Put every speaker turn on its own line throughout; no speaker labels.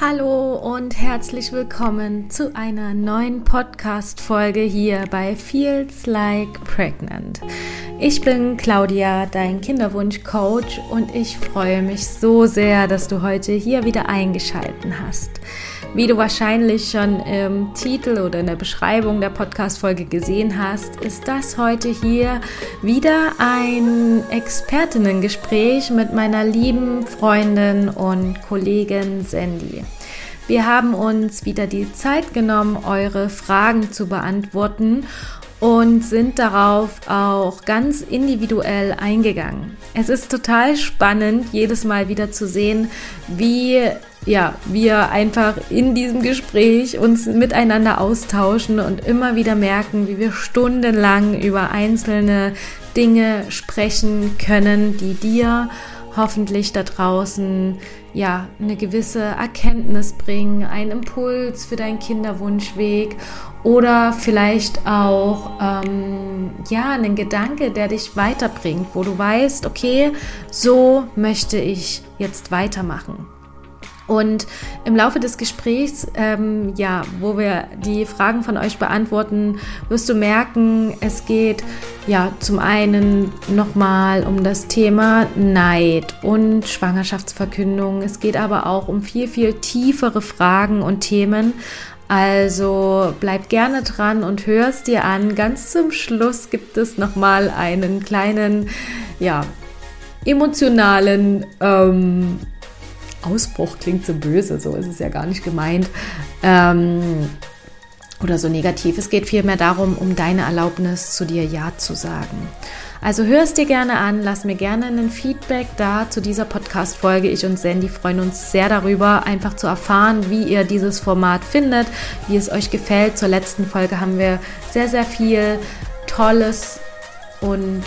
Hallo und herzlich willkommen zu einer neuen Podcast-Folge hier bei Feels Like Pregnant. Ich bin Claudia, dein Kinderwunsch-Coach, und ich freue mich so sehr, dass du heute hier wieder eingeschaltet hast. Wie du wahrscheinlich schon im Titel oder in der Beschreibung der Podcast-Folge gesehen hast, ist das heute hier wieder ein Expertinnengespräch mit meiner lieben Freundin und Kollegin Sandy. Wir haben uns wieder die Zeit genommen, eure Fragen zu beantworten und sind darauf auch ganz individuell eingegangen. Es ist total spannend, jedes Mal wieder zu sehen, wie wir einfach in diesem Gespräch uns miteinander austauschen und immer wieder merken, wie wir stundenlang über einzelne Dinge sprechen können, die dir hoffentlich da draußen eine gewisse Erkenntnis bringen, einen Impuls für deinen Kinderwunschweg oder vielleicht auch einen Gedanke, der dich weiterbringt, wo du weißt, okay, so möchte ich jetzt weitermachen. Und im Laufe des Gesprächs, wo wir die Fragen von euch beantworten, wirst du merken, es geht zum einen nochmal um das Thema Neid und Schwangerschaftsverkündung. Es geht aber auch um viel, viel tiefere Fragen und Themen. Also bleib gerne dran und hör es dir an. Ganz zum Schluss gibt es nochmal einen kleinen, emotionalen Ausbruch, klingt so böse, so ist es ja gar nicht gemeint, oder so negativ. Es geht vielmehr darum, um deine Erlaubnis, zu dir Ja zu sagen. Also hör es dir gerne an, lass mir gerne ein Feedback da zu dieser Podcast-Folge. Ich und Sandy freuen uns sehr darüber, einfach zu erfahren, wie ihr dieses Format findet, wie es euch gefällt. Zur letzten Folge haben wir sehr, sehr viel Tolles und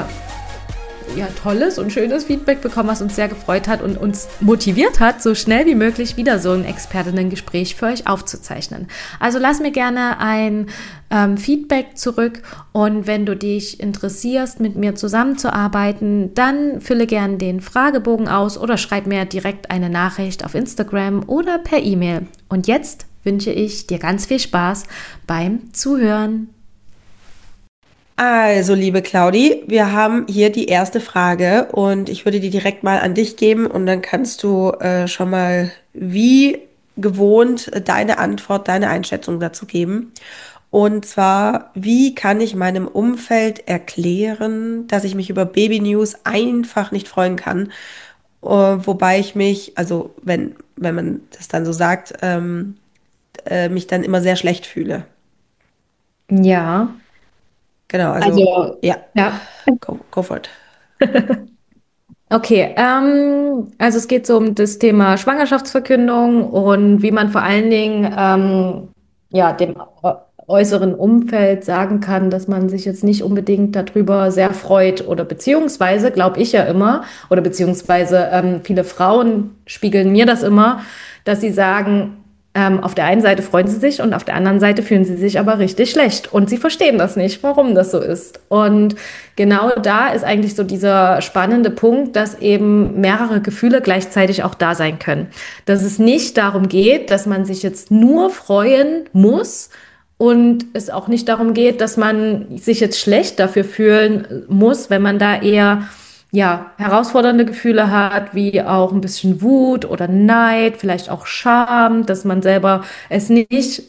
tolles und schönes Feedback bekommen, was uns sehr gefreut hat und uns motiviert hat, so schnell wie möglich wieder so ein Expertinnen-Gespräch für euch aufzuzeichnen. Also lass mir gerne ein Feedback zurück, und wenn du dich interessierst, mit mir zusammenzuarbeiten, dann fülle gerne den Fragebogen aus oder schreib mir direkt eine Nachricht auf Instagram oder per E-Mail. Und jetzt wünsche ich dir ganz viel Spaß beim Zuhören.
Also, liebe Claudi, wir haben hier die erste Frage und ich würde die direkt mal an dich geben, und dann kannst du schon mal wie gewohnt deine Antwort, deine Einschätzung dazu geben. Und zwar, wie kann ich meinem Umfeld erklären, dass ich mich über Baby News einfach nicht freuen kann, wobei ich mich, also wenn man das dann so sagt, mich dann immer sehr schlecht fühle.
Ja,
Genau, also
also,
ja,
ja.
go for it.
Okay, also es geht so um das Thema Schwangerschaftsverkündung und wie man vor allen Dingen dem äußeren Umfeld sagen kann, dass man sich jetzt nicht unbedingt darüber sehr freut, oder beziehungsweise, glaube ich ja immer, oder beziehungsweise viele Frauen spiegeln mir das immer, dass sie sagen, auf der einen Seite freuen sie sich und auf der anderen Seite fühlen sie sich aber richtig schlecht und sie verstehen das nicht, warum das so ist. Und genau da ist eigentlich so dieser spannende Punkt, dass eben mehrere Gefühle gleichzeitig auch da sein können. Dass es nicht darum geht, dass man sich jetzt nur freuen muss und es auch nicht darum geht, dass man sich jetzt schlecht dafür fühlen muss, wenn man da eher herausfordernde Gefühle hat, wie auch ein bisschen Wut oder Neid, vielleicht auch Scham, dass man selber es nicht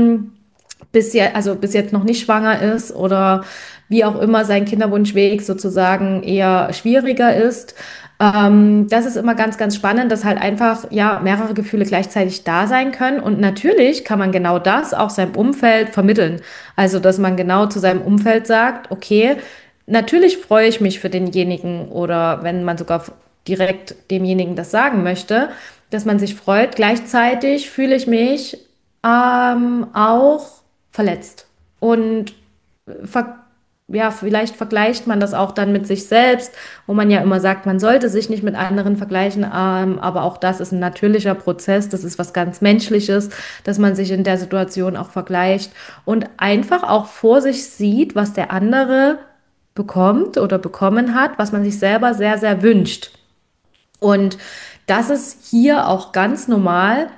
bis jetzt noch nicht schwanger ist oder wie auch immer sein Kinderwunschweg sozusagen eher schwieriger ist. Das ist immer ganz, ganz spannend, dass halt einfach mehrere Gefühle gleichzeitig da sein können. Und natürlich kann man genau das auch seinem Umfeld vermitteln. Also, dass man genau zu seinem Umfeld sagt, okay, natürlich freue ich mich für denjenigen, oder wenn man sogar direkt demjenigen das sagen möchte, dass man sich freut. Gleichzeitig fühle ich mich auch verletzt. Und ver vielleicht vergleicht man das auch dann mit sich selbst, wo man ja immer sagt, man sollte sich nicht mit anderen vergleichen, aber auch das ist ein natürlicher Prozess, das ist was ganz Menschliches, dass man sich in der Situation auch vergleicht und einfach auch vor sich sieht, was der andere bekommt oder bekommen hat, was man sich selber sehr, sehr wünscht. Und das ist hier auch ganz normal,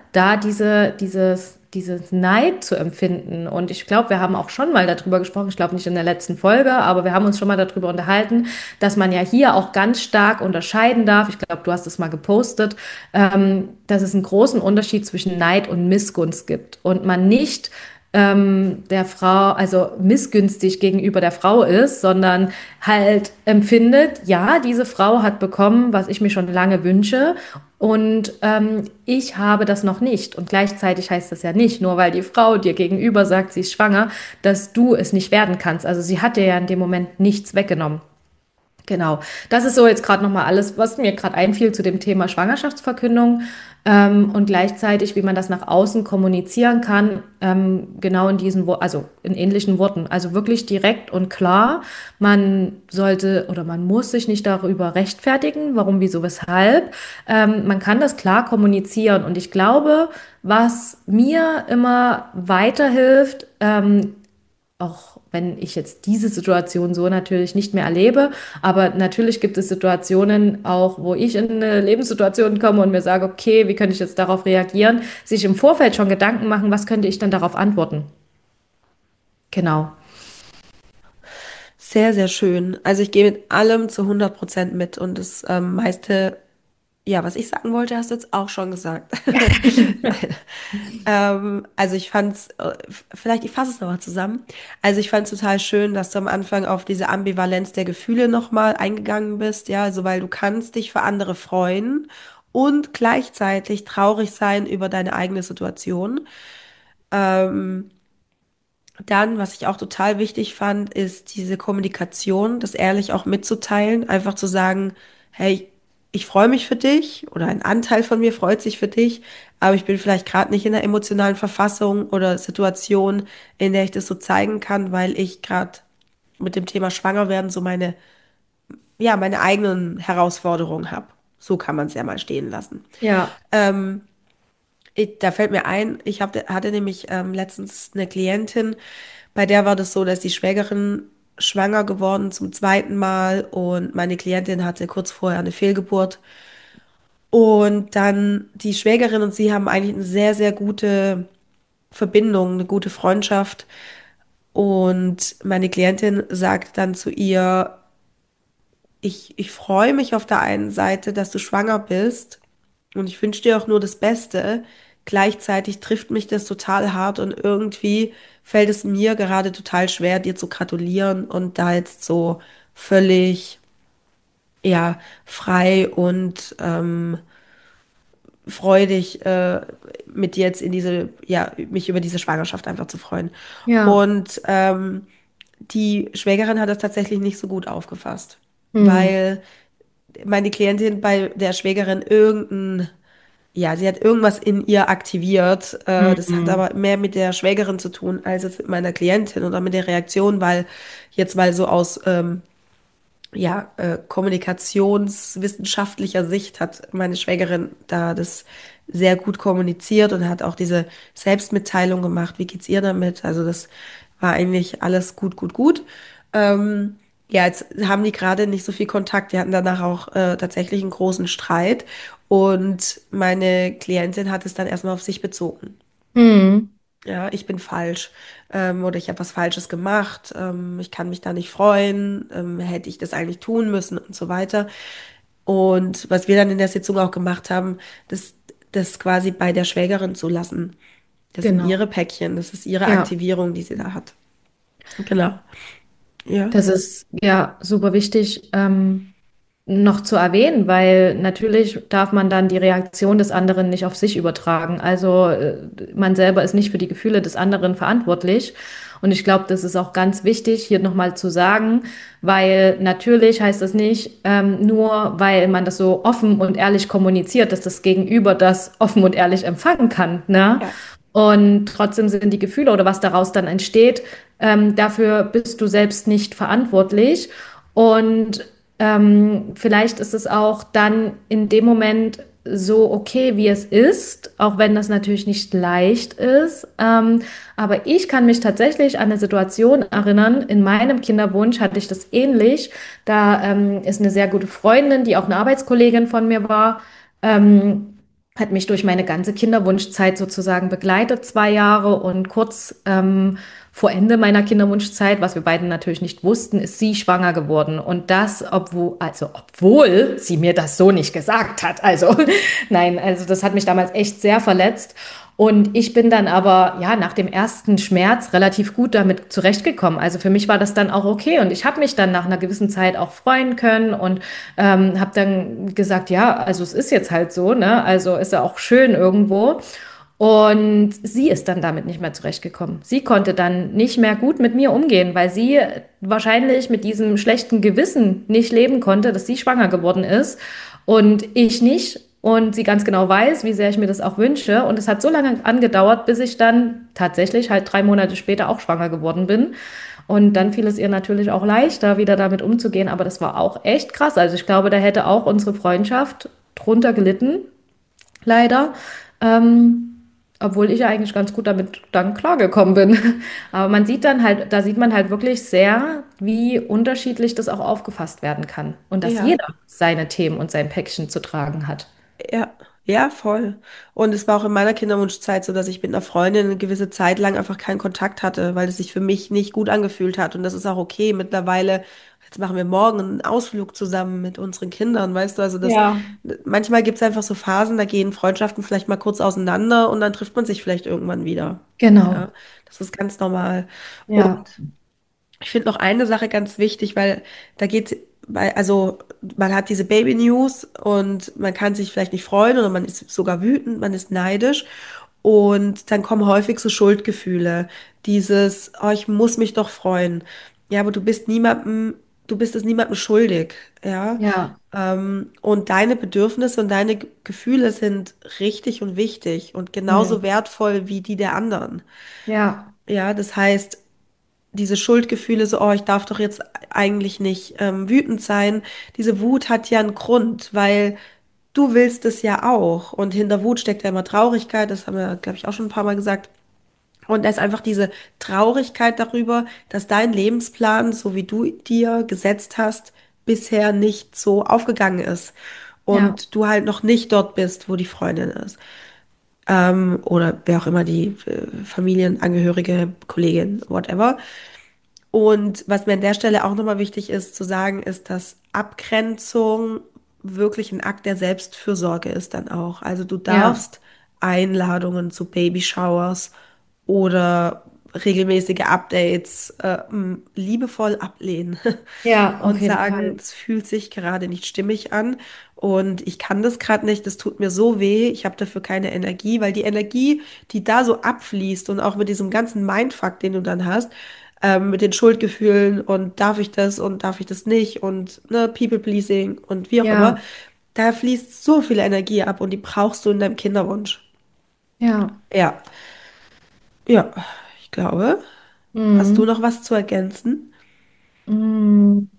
da dieses Neid zu empfinden. Und ich glaube, wir haben auch schon mal darüber gesprochen, ich glaube nicht in der letzten Folge, aber wir haben uns schon mal darüber unterhalten, dass man ja hier auch ganz stark unterscheiden darf. Ich glaube, du hast es mal gepostet, dass es einen großen Unterschied zwischen Neid und Missgunst gibt und man nicht der Frau, also missgünstig gegenüber der Frau ist, sondern halt empfindet, ja, diese Frau hat bekommen, was ich mir schon lange wünsche und ich habe das noch nicht. Und gleichzeitig heißt das ja nicht, nur weil die Frau dir gegenüber sagt, sie ist schwanger, dass du es nicht werden kannst. Also sie hat dir ja in dem Moment nichts weggenommen. Genau, das ist so jetzt gerade nochmal alles, was mir gerade einfiel zu dem Thema Schwangerschaftsverkündung und gleichzeitig, wie man das nach außen kommunizieren kann, genau in diesen, also in ähnlichen Worten, also wirklich direkt und klar. Man sollte oder man muss sich nicht darüber rechtfertigen, warum, wieso, weshalb. Man kann das klar kommunizieren und ich glaube, was mir immer weiterhilft, auch wenn ich jetzt diese Situation so natürlich nicht mehr erlebe, aber natürlich gibt es Situationen auch, wo ich in eine Lebenssituation komme und mir sage, okay, wie könnte ich jetzt darauf reagieren, sich im Vorfeld schon Gedanken machen, was könnte ich dann darauf antworten? Genau.
Sehr, sehr schön. Also ich gehe mit allem zu 100% mit und das meiste, ja, was ich sagen wollte, hast du jetzt auch schon gesagt. Also ich fand's, vielleicht, ich fasse es nochmal zusammen. Also ich fand es total schön, dass du am Anfang auf diese Ambivalenz der Gefühle nochmal eingegangen bist, ja, also weil du kannst dich für andere freuen und gleichzeitig traurig sein über deine eigene Situation. Dann, was ich auch total wichtig fand, ist diese Kommunikation, das ehrlich auch mitzuteilen, einfach zu sagen, hey, ich freue mich für dich oder ein Anteil von mir freut sich für dich, aber ich bin vielleicht gerade nicht in der emotionalen Verfassung oder Situation, in der ich das so zeigen kann, weil ich gerade mit dem Thema Schwangerwerden so meine, ja, meine eigenen Herausforderungen habe. So kann man es ja mal stehen lassen.
Ja.
Da fällt mir ein, hatte nämlich letztens eine Klientin, bei der war das so, dass die Schwägerin schwanger geworden zum zweiten Mal und meine Klientin hatte kurz vorher eine Fehlgeburt. Und dann die Schwägerin und sie haben eigentlich eine sehr, sehr gute Verbindung, eine gute Freundschaft. Und meine Klientin sagt dann zu ihr, ich freue mich auf der einen Seite, dass du schwanger bist und ich wünsche dir auch nur das Beste. Gleichzeitig trifft mich das total hart und irgendwie fällt es mir gerade total schwer, dir zu gratulieren und da jetzt so völlig, ja, frei und freudig mit dir jetzt in diese, ja, mich über diese Schwangerschaft einfach zu freuen.
Ja.
Und die Schwägerin hat das tatsächlich nicht so gut aufgefasst,
Hm.
weil meine Klientin bei der Schwägerin ja, sie hat irgendwas in ihr aktiviert. Das hat
Hm.
aber mehr mit der Schwägerin zu tun, als jetzt mit meiner Klientin oder mit der Reaktion, weil jetzt mal so aus ja, kommunikationswissenschaftlicher Sicht hat meine Schwägerin da das sehr gut kommuniziert und hat auch diese Selbstmitteilung gemacht. Wie geht's ihr damit? Also das war eigentlich alles gut, gut, gut. Ja, jetzt haben die gerade nicht so viel Kontakt. Die hatten danach auch tatsächlich einen großen Streit und meine Klientin hat es dann erstmal auf sich bezogen.
Hm.
Ja, ich bin falsch oder ich habe was Falsches gemacht, ich kann mich da nicht freuen, hätte ich das eigentlich tun müssen und so weiter. Und was wir dann in der Sitzung auch gemacht haben, das quasi bei der Schwägerin zu lassen. Das sind
Genau.
ihre Päckchen, das ist ihre
Ja.
Aktivierung, die sie da hat. Genau. Ja.
Das ist ja super wichtig, noch zu erwähnen, weil natürlich darf man dann die Reaktion des anderen nicht auf sich übertragen. Also man selber ist nicht für die Gefühle des anderen verantwortlich. Und ich glaube, das ist auch ganz wichtig, hier nochmal zu sagen, weil natürlich heißt das nicht nur, weil man das so offen und ehrlich kommuniziert, dass das Gegenüber das offen und ehrlich empfangen kann, ne?
Ja.
Und trotzdem sind die Gefühle oder was daraus dann entsteht, dafür bist du selbst nicht verantwortlich. Und vielleicht ist es auch dann in dem Moment so okay, wie es ist, auch wenn das natürlich nicht leicht ist. Aber ich kann mich tatsächlich an eine Situation erinnern. In meinem Kinderwunsch hatte ich das ähnlich. Da ist eine sehr gute Freundin, die auch eine Arbeitskollegin von mir war. hat mich durch meine ganze Kinderwunschzeit sozusagen begleitet, 2 Jahre. Und kurz vor Ende meiner Kinderwunschzeit, was wir beiden natürlich nicht wussten, ist sie schwanger geworden. Und das, obwohl sie mir das so nicht gesagt hat. Also nein, also das hat mich damals echt sehr verletzt. Und ich bin dann aber, ja, nach dem ersten Schmerz relativ gut damit zurechtgekommen. Also für mich war das dann auch okay. Und ich habe mich dann nach einer gewissen Zeit auch freuen können und habe dann gesagt, ja, also es ist jetzt halt so, ne? Also ist ja auch schön irgendwo. Und sie ist dann damit nicht mehr zurechtgekommen. Sie konnte dann nicht mehr gut mit mir umgehen, weil sie wahrscheinlich mit diesem schlechten Gewissen nicht leben konnte, dass sie schwanger geworden ist und ich nicht. Und sie ganz genau weiß, wie sehr ich mir das auch wünsche. Und es hat so lange angedauert, bis ich dann tatsächlich halt 3 Monate später auch schwanger geworden bin. Und dann fiel es ihr natürlich auch leichter, wieder damit umzugehen. Aber das war auch echt krass. Also ich glaube, da hätte auch unsere Freundschaft drunter gelitten, leider. Ähm, Obwohl ich ja eigentlich ganz gut damit dann klargekommen bin. Aber man sieht dann halt, da sieht man halt wirklich sehr, wie unterschiedlich das auch aufgefasst werden kann. Und dass
Ja,
jeder seine Themen und sein Päckchen zu tragen hat.
ja, ja, voll. Und es war auch in meiner Kinderwunschzeit so, dass ich mit einer Freundin eine gewisse Zeit lang einfach keinen Kontakt hatte, weil es sich für mich nicht gut angefühlt hat. Und das ist auch okay. Mittlerweile, jetzt machen wir morgen einen Ausflug zusammen mit unseren Kindern, weißt du, also das,
Ja,
manchmal gibt es einfach so Phasen, da gehen Freundschaften vielleicht mal kurz auseinander und dann trifft man sich vielleicht irgendwann wieder.
genau.
Ja, das ist ganz normal.
Ja,
Ich finde noch eine Sache ganz wichtig, weil da geht, also man hat diese Baby News und man kann sich vielleicht nicht freuen oder man ist sogar wütend, man ist neidisch und dann kommen häufig so Schuldgefühle. Dieses, oh, ich muss mich doch freuen. Ja, aber du bist es niemandem schuldig, ja.
ja,
Und deine Bedürfnisse und deine Gefühle sind richtig und wichtig und genauso
hm,
wertvoll wie die der anderen.
ja,
Ja, das heißt, diese Schuldgefühle, so, oh, ich darf doch jetzt eigentlich nicht wütend sein. Diese Wut hat ja einen Grund, weil du willst es ja auch. Und hinter Wut steckt ja immer Traurigkeit, das haben wir, glaube ich, auch schon ein paar Mal gesagt. Und da ist einfach diese Traurigkeit darüber, dass dein Lebensplan, so wie du dir gesetzt hast, bisher nicht so aufgegangen ist.
ja,
Und du halt noch nicht dort bist, wo die Freundin ist. Oder wer auch immer die Familienangehörige, Kollegin, whatever. Und was mir an der Stelle auch nochmal wichtig ist zu sagen, ist, dass Abgrenzung wirklich ein Akt der Selbstfürsorge ist dann auch. Also du
ja,
darfst Einladungen zu Babyshowers oder regelmäßige Updates liebevoll ablehnen
ja, auf
und
jeden
sagen,
Fall.
es fühlt sich gerade nicht stimmig an und ich kann das gerade nicht, das tut mir so weh, ich habe dafür keine Energie, weil die Energie, die da so abfließt und auch mit diesem ganzen Mindfuck, den du dann hast, mit den Schuldgefühlen und darf ich das nicht und ne, People-Pleasing und wie auch immer,
Ja,
da fließt so viel Energie ab und die brauchst du in deinem Kinderwunsch.
ja.
Ja, ja, ich glaube. Hast du
Mhm.
noch was zu ergänzen?
Mhm.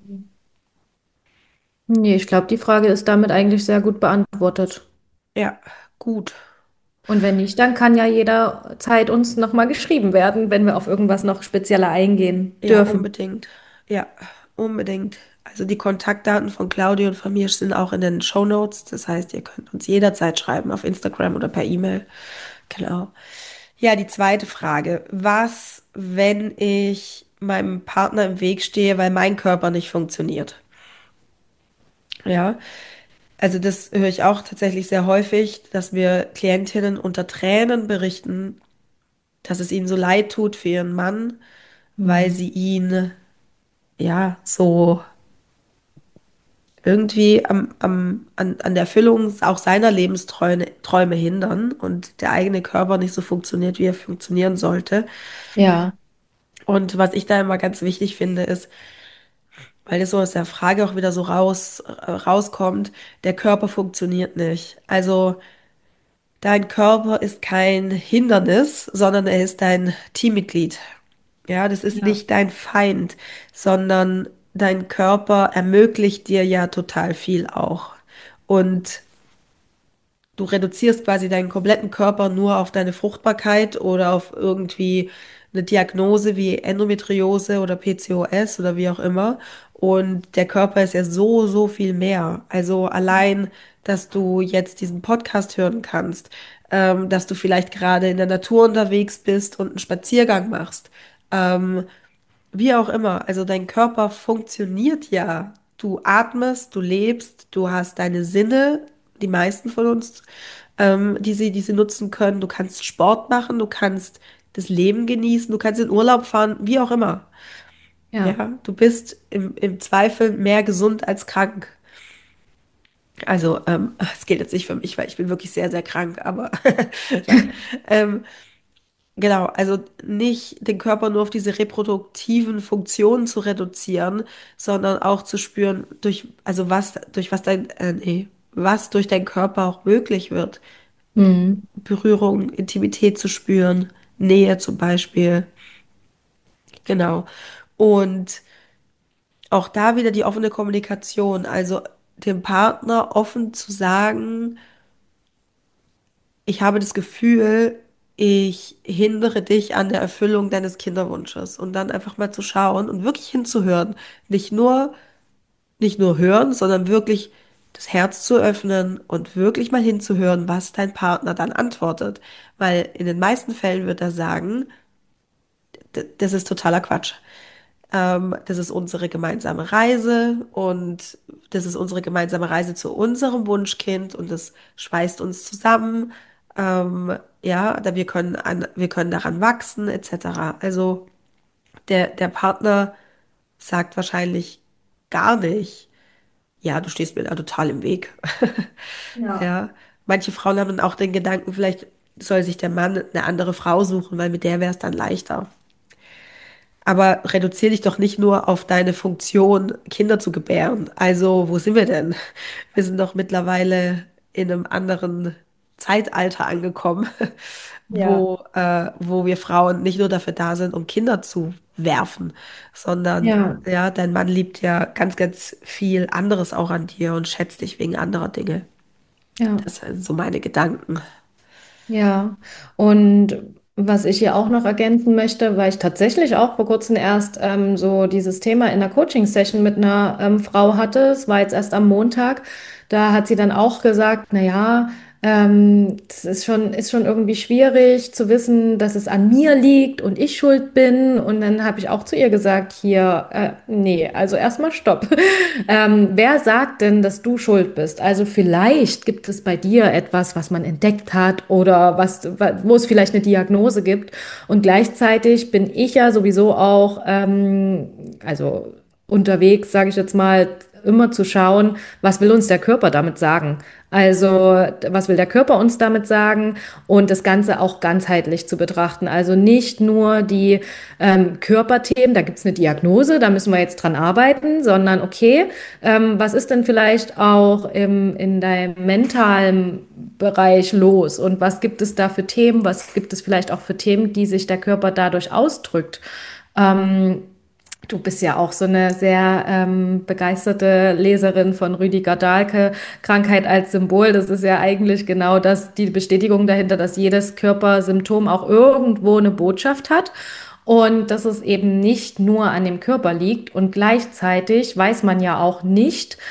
Nee, ich glaube, die Frage ist damit eigentlich sehr gut beantwortet.
Ja, gut.
Und wenn nicht, dann kann ja jederzeit uns nochmal geschrieben werden, wenn wir auf irgendwas noch spezieller eingehen
Ja,
dürfen.
unbedingt. Ja, unbedingt. Also die Kontaktdaten von Claudia und von mir sind auch in den Shownotes. Das heißt, ihr könnt uns jederzeit schreiben auf Instagram oder per E-Mail. Genau. Ja, die zweite Frage. Was, wenn ich meinem Partner im Weg stehe, weil mein Körper nicht funktioniert? Ja, also das höre ich auch tatsächlich sehr häufig, dass mir Klientinnen unter Tränen berichten, dass es ihnen so leid tut für ihren Mann, weil
Hm.
sie ihn ja so irgendwie an der Erfüllung auch seiner Lebensträume hindern und der eigene Körper nicht so funktioniert, wie er funktionieren sollte.
Ja,
Und was ich da immer ganz wichtig finde, ist, weil das so aus der Frage auch wieder so rauskommt, der Körper funktioniert nicht. Also dein Körper ist kein Hindernis, sondern er ist dein Teammitglied. Ja, das ist
ja,
nicht dein Feind, sondern dein Körper ermöglicht dir ja total viel auch. Und du reduzierst quasi deinen kompletten Körper nur auf deine Fruchtbarkeit oder auf irgendwie eine Diagnose wie Endometriose oder PCOS oder wie auch immer. Und der Körper ist ja so, so viel mehr. Also allein, dass du jetzt diesen Podcast hören kannst, dass du vielleicht gerade in der Natur unterwegs bist und einen Spaziergang machst. Ähm, Wie auch immer, also dein Körper funktioniert ja. Du atmest, du lebst, du hast deine Sinne, die meisten von uns, die sie nutzen können. Du kannst Sport machen, du kannst das Leben genießen, du kannst in Urlaub fahren, wie auch immer.
Ja.
Ja, du bist im Zweifel mehr gesund als krank. Also, es gilt jetzt nicht für mich, weil ich bin wirklich sehr, sehr krank, aber nein. Ähm, Genau, also nicht den Körper nur auf diese reproduktiven Funktionen zu reduzieren, sondern auch zu spüren, also was durch deinen Körper auch möglich wird.
Mhm.
Berührung, Intimität zu spüren, Nähe zum Beispiel. Genau. Und auch da wieder die offene Kommunikation, also dem Partner offen zu sagen, ich habe das Gefühl, ich hindere dich an der Erfüllung deines Kinderwunsches und dann einfach mal zu schauen und wirklich hinzuhören. Nicht nur, nicht nur hören, sondern wirklich das Herz zu öffnen und wirklich mal hinzuhören, was dein Partner dann antwortet. Weil in den meisten Fällen wird er sagen, das ist totaler Quatsch. Das ist unsere gemeinsame Reise und das ist unsere gemeinsame Reise zu unserem Wunschkind und das schweißt uns zusammen. Ja, wir können daran wachsen, etc. Also der Partner sagt wahrscheinlich gar nicht, ja, du stehst mir da total im Weg.
Ja.
Ja, manche Frauen haben dann auch den Gedanken, vielleicht soll sich der Mann eine andere Frau suchen, weil mit der wäre es dann leichter. Aber reduziere dich doch nicht nur auf deine Funktion, Kinder zu gebären. Also, wo sind wir denn? Wir sind doch mittlerweile in einem anderen Zeitalter angekommen,
Ja.
wo wir Frauen nicht nur dafür da sind, um Kinder zu werfen, sondern
Ja.
ja, dein Mann liebt ja ganz, ganz viel anderes auch an dir und schätzt dich wegen anderer Dinge.
Ja.
Das sind so meine Gedanken.
Ja, und was ich hier auch noch ergänzen möchte, weil ich tatsächlich auch vor kurzem erst so dieses Thema in einer Coaching-Session mit einer Frau hatte, es war jetzt erst am Montag, da hat sie dann auch gesagt, na ja, das ist schon irgendwie schwierig zu wissen, dass es an mir liegt und ich schuld bin. Und dann habe ich auch zu ihr gesagt, hier, nee, also erstmal stopp. Wer sagt denn, dass du schuld bist? Also vielleicht gibt es bei dir etwas, was man entdeckt hat oder wo es vielleicht eine Diagnose gibt. Und gleichzeitig bin ich ja sowieso auch, also unterwegs, sage ich jetzt mal, immer zu schauen, was will uns der Körper damit sagen? Also, was will der Körper uns damit sagen? Und das Ganze auch ganzheitlich zu betrachten. Also nicht nur die Körperthemen, da gibt es eine Diagnose, da müssen wir jetzt dran arbeiten, sondern okay, was ist denn vielleicht auch in deinem mentalen Bereich los? Und was gibt es da für Themen? Was gibt es vielleicht auch für Themen, die sich der Körper dadurch ausdrückt? Ähm, Du bist ja auch so eine sehr begeisterte Leserin von Rüdiger Dahlke, Krankheit als Symbol. Das ist ja eigentlich genau das, die Bestätigung dahinter, dass jedes Körpersymptom auch irgendwo eine Botschaft hat und dass es eben nicht nur an dem Körper liegt. Und gleichzeitig weiß man ja auch nicht,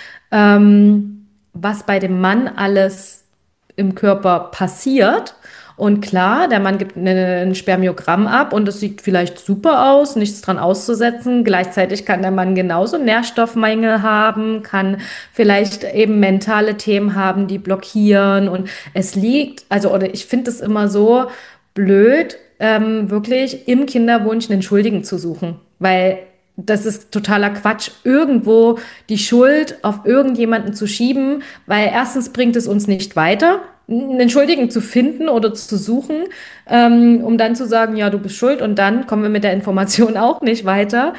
was bei dem Mann alles im Körper passiert. Und klar, der Mann gibt ein Spermiogramm ab und es sieht vielleicht super aus, nichts dran auszusetzen. Gleichzeitig kann der Mann genauso Nährstoffmängel haben, kann vielleicht eben mentale Themen haben, die blockieren. Und es liegt, also, oder ich finde es immer so blöd, wirklich im Kinderwunsch einen Schuldigen zu suchen, weil das ist totaler Quatsch, irgendwo die Schuld auf irgendjemanden zu schieben, weil erstens bringt es uns nicht weiter, einen Schuldigen zu finden oder zu suchen, um dann zu sagen, ja, du bist schuld und dann kommen wir mit der Information auch nicht weiter.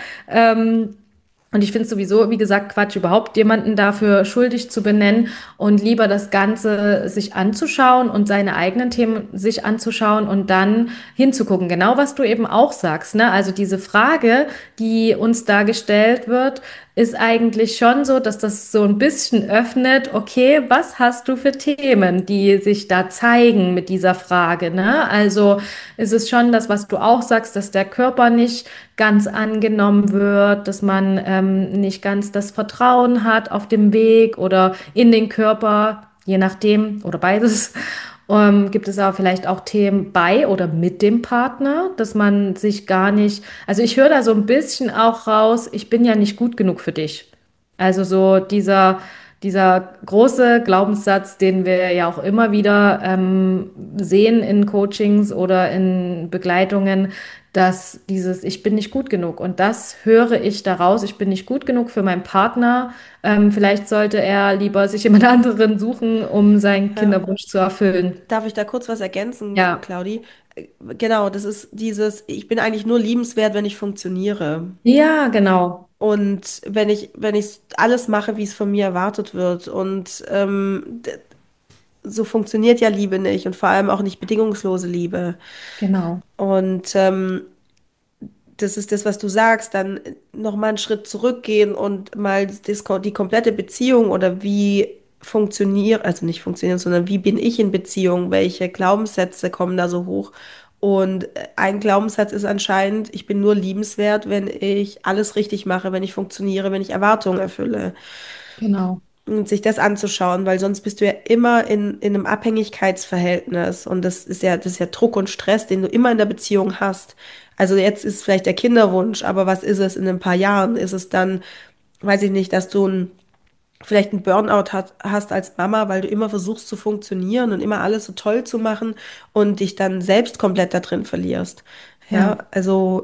Und ich finde es sowieso, wie gesagt, Quatsch, überhaupt jemanden dafür schuldig zu benennen und lieber das Ganze sich anzuschauen und seine eigenen Themen sich anzuschauen und dann hinzugucken. Genau was du eben auch sagst, ne? Also diese Frage, die uns da gestellt wird, ist eigentlich schon so, dass das so ein bisschen öffnet, okay, was hast du für Themen, die sich da zeigen mit dieser Frage, ne? Also ist es schon das, was du auch sagst, dass der Körper nicht ganz angenommen wird, dass man nicht ganz das Vertrauen hat auf dem Weg oder in den Körper. je nachdem oder beides. Gibt es aber vielleicht auch Themen bei oder mit dem Partner, dass man sich gar nicht, also ich höre da so ein bisschen auch raus, ich bin ja nicht gut genug für dich. Also so dieser große Glaubenssatz, den wir ja auch immer wieder sehen in Coachings oder in Begleitungen, dass dieses Ich bin nicht gut genug. Und das höre ich daraus, ich bin nicht gut genug für meinen Partner. Vielleicht sollte er lieber sich jemand anderen suchen, um seinen
Ja.
Kinderwunsch zu erfüllen.
Darf ich da kurz was ergänzen,
Ja,
Claudi? Genau, das ist dieses, ich bin eigentlich nur liebenswert, wenn ich funktioniere.
ja, genau,
Und wenn ich alles mache, wie es von mir erwartet wird. Und so funktioniert ja Liebe nicht und vor allem auch nicht bedingungslose Liebe.
genau,
Und das ist das, was du sagst, dann noch mal einen Schritt zurückgehen und mal die komplette Beziehung oder wie funktioniert, also nicht funktioniert, sondern wie bin ich in Beziehung, welche Glaubenssätze kommen da so hoch. Und ein Glaubenssatz ist anscheinend, ich bin nur liebenswert, wenn ich alles richtig mache, wenn ich funktioniere, wenn ich Erwartungen erfülle.
genau,
Und sich das anzuschauen, weil sonst bist du ja immer in einem Abhängigkeitsverhältnis und das ist ja Druck und Stress, den du immer in der Beziehung hast. Also jetzt ist vielleicht der Kinderwunsch, aber was ist es in ein paar Jahren? Ist es dann, weiß ich nicht, dass du vielleicht einen Burnout hast als Mama, weil du immer versuchst zu funktionieren und immer alles so toll zu machen und dich dann selbst komplett da drin verlierst.
ja.
Ja, also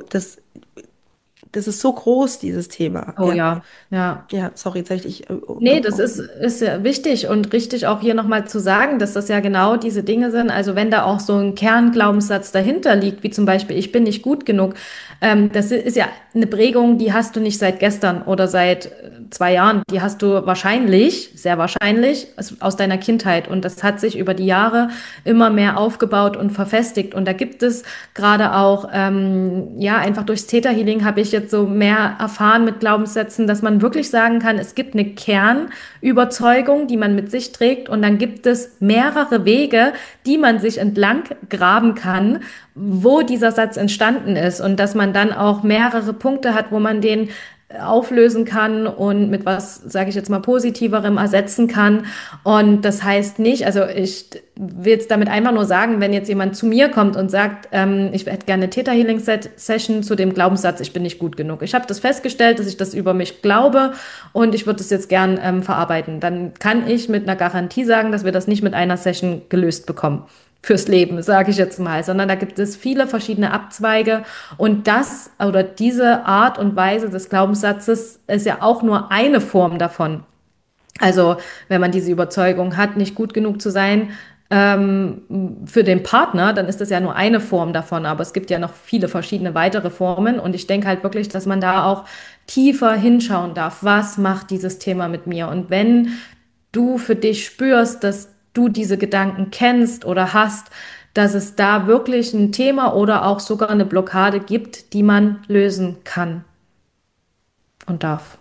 das ist so groß, dieses Thema.
Oh
Ja,
ja, ja.
ja, sorry, jetzt habe ich dich
Nee, das
unterbrochen.
ist ja wichtig und richtig auch hier nochmal zu sagen, dass das ja genau diese Dinge sind. Also wenn da auch so ein Kernglaubenssatz dahinter liegt, wie zum Beispiel, ich bin nicht gut genug, das ist ja eine Prägung, die hast du nicht seit gestern oder seit 2 Jahren. Die hast du wahrscheinlich, sehr wahrscheinlich, aus deiner Kindheit. Und das hat sich über die Jahre immer mehr aufgebaut und verfestigt. Und da gibt es gerade auch, ja, einfach durchs Theta Healing habe ich jetzt so mehr erfahren mit Glaubenssätzen, dass man wirklich sagen kann, es gibt eine Kernüberzeugung, die man mit sich trägt. Und dann gibt es mehrere Wege, die man sich entlang graben kann, wo dieser Satz entstanden ist. Und dass man dann auch mehrere Punkte hat, wo man den auflösen kann und mit was, sage ich jetzt mal, Positiverem ersetzen kann. Und das heißt nicht, also ich will jetzt damit einfach nur sagen, wenn jetzt jemand zu mir kommt und sagt, ich hätte gerne eine Theta Healing Session zu dem Glaubenssatz, ich bin nicht gut genug. Ich habe das festgestellt, dass ich das über mich glaube und ich würde das jetzt gern verarbeiten. Dann kann ich mit einer Garantie sagen, dass wir das nicht mit einer Session gelöst bekommen fürs Leben, sage ich jetzt mal, sondern da gibt es viele verschiedene Abzweige und das oder diese Art und Weise des Glaubenssatzes ist ja auch nur eine Form davon. Also wenn man diese Überzeugung hat, nicht gut genug zu sein für den Partner, dann ist das ja nur eine Form davon, aber es gibt ja noch viele verschiedene weitere Formen und ich denke halt wirklich, dass man da auch tiefer hinschauen darf, was macht dieses Thema mit mir und wenn du für dich spürst, dass du diese Gedanken kennst oder hast, dass es da wirklich ein Thema oder auch sogar eine Blockade gibt, die man lösen kann und darf.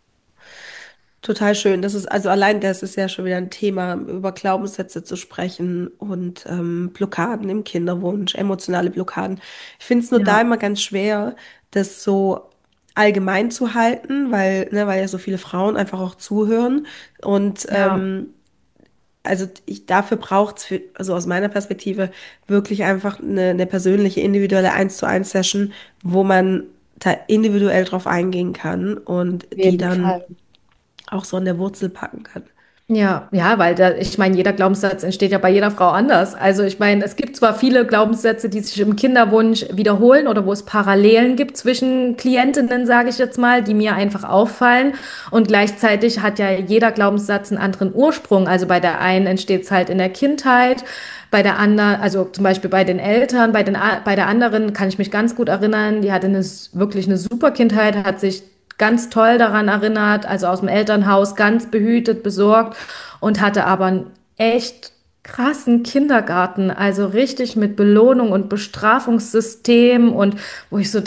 Total schön. Das ist, also allein das ist ja schon wieder ein Thema, über Glaubenssätze zu sprechen und Blockaden im Kinderwunsch, emotionale Blockaden. Ich finde es nur da
Ja,
immer ganz schwer, das so allgemein zu halten, weil ja so viele Frauen einfach auch zuhören. Und
ja,
also dafür braucht es, also aus meiner Perspektive, wirklich einfach eine persönliche, individuelle 1:1 Session, wo man da individuell drauf eingehen kann und
auf
die
jeden
dann
Fall.
auch so an der Wurzel packen kann.
Ja, ja, weil da, ich meine, jeder Glaubenssatz entsteht ja bei jeder Frau anders. Also ich meine, es gibt zwar viele Glaubenssätze, die sich im Kinderwunsch wiederholen oder wo es Parallelen gibt zwischen Klientinnen, sage ich jetzt mal, die mir einfach auffallen. Und gleichzeitig hat ja jeder Glaubenssatz einen anderen Ursprung. Also bei der einen entsteht es halt in der Kindheit, bei der anderen, also zum Beispiel bei den Eltern, bei der anderen kann ich mich ganz gut erinnern, die hatte wirklich eine super Kindheit, hat sich ganz toll daran erinnert, also aus dem Elternhaus, ganz behütet, besorgt und hatte aber einen echt krassen Kindergarten, also richtig mit Belohnung und Bestrafungssystem und wo ich so dachte,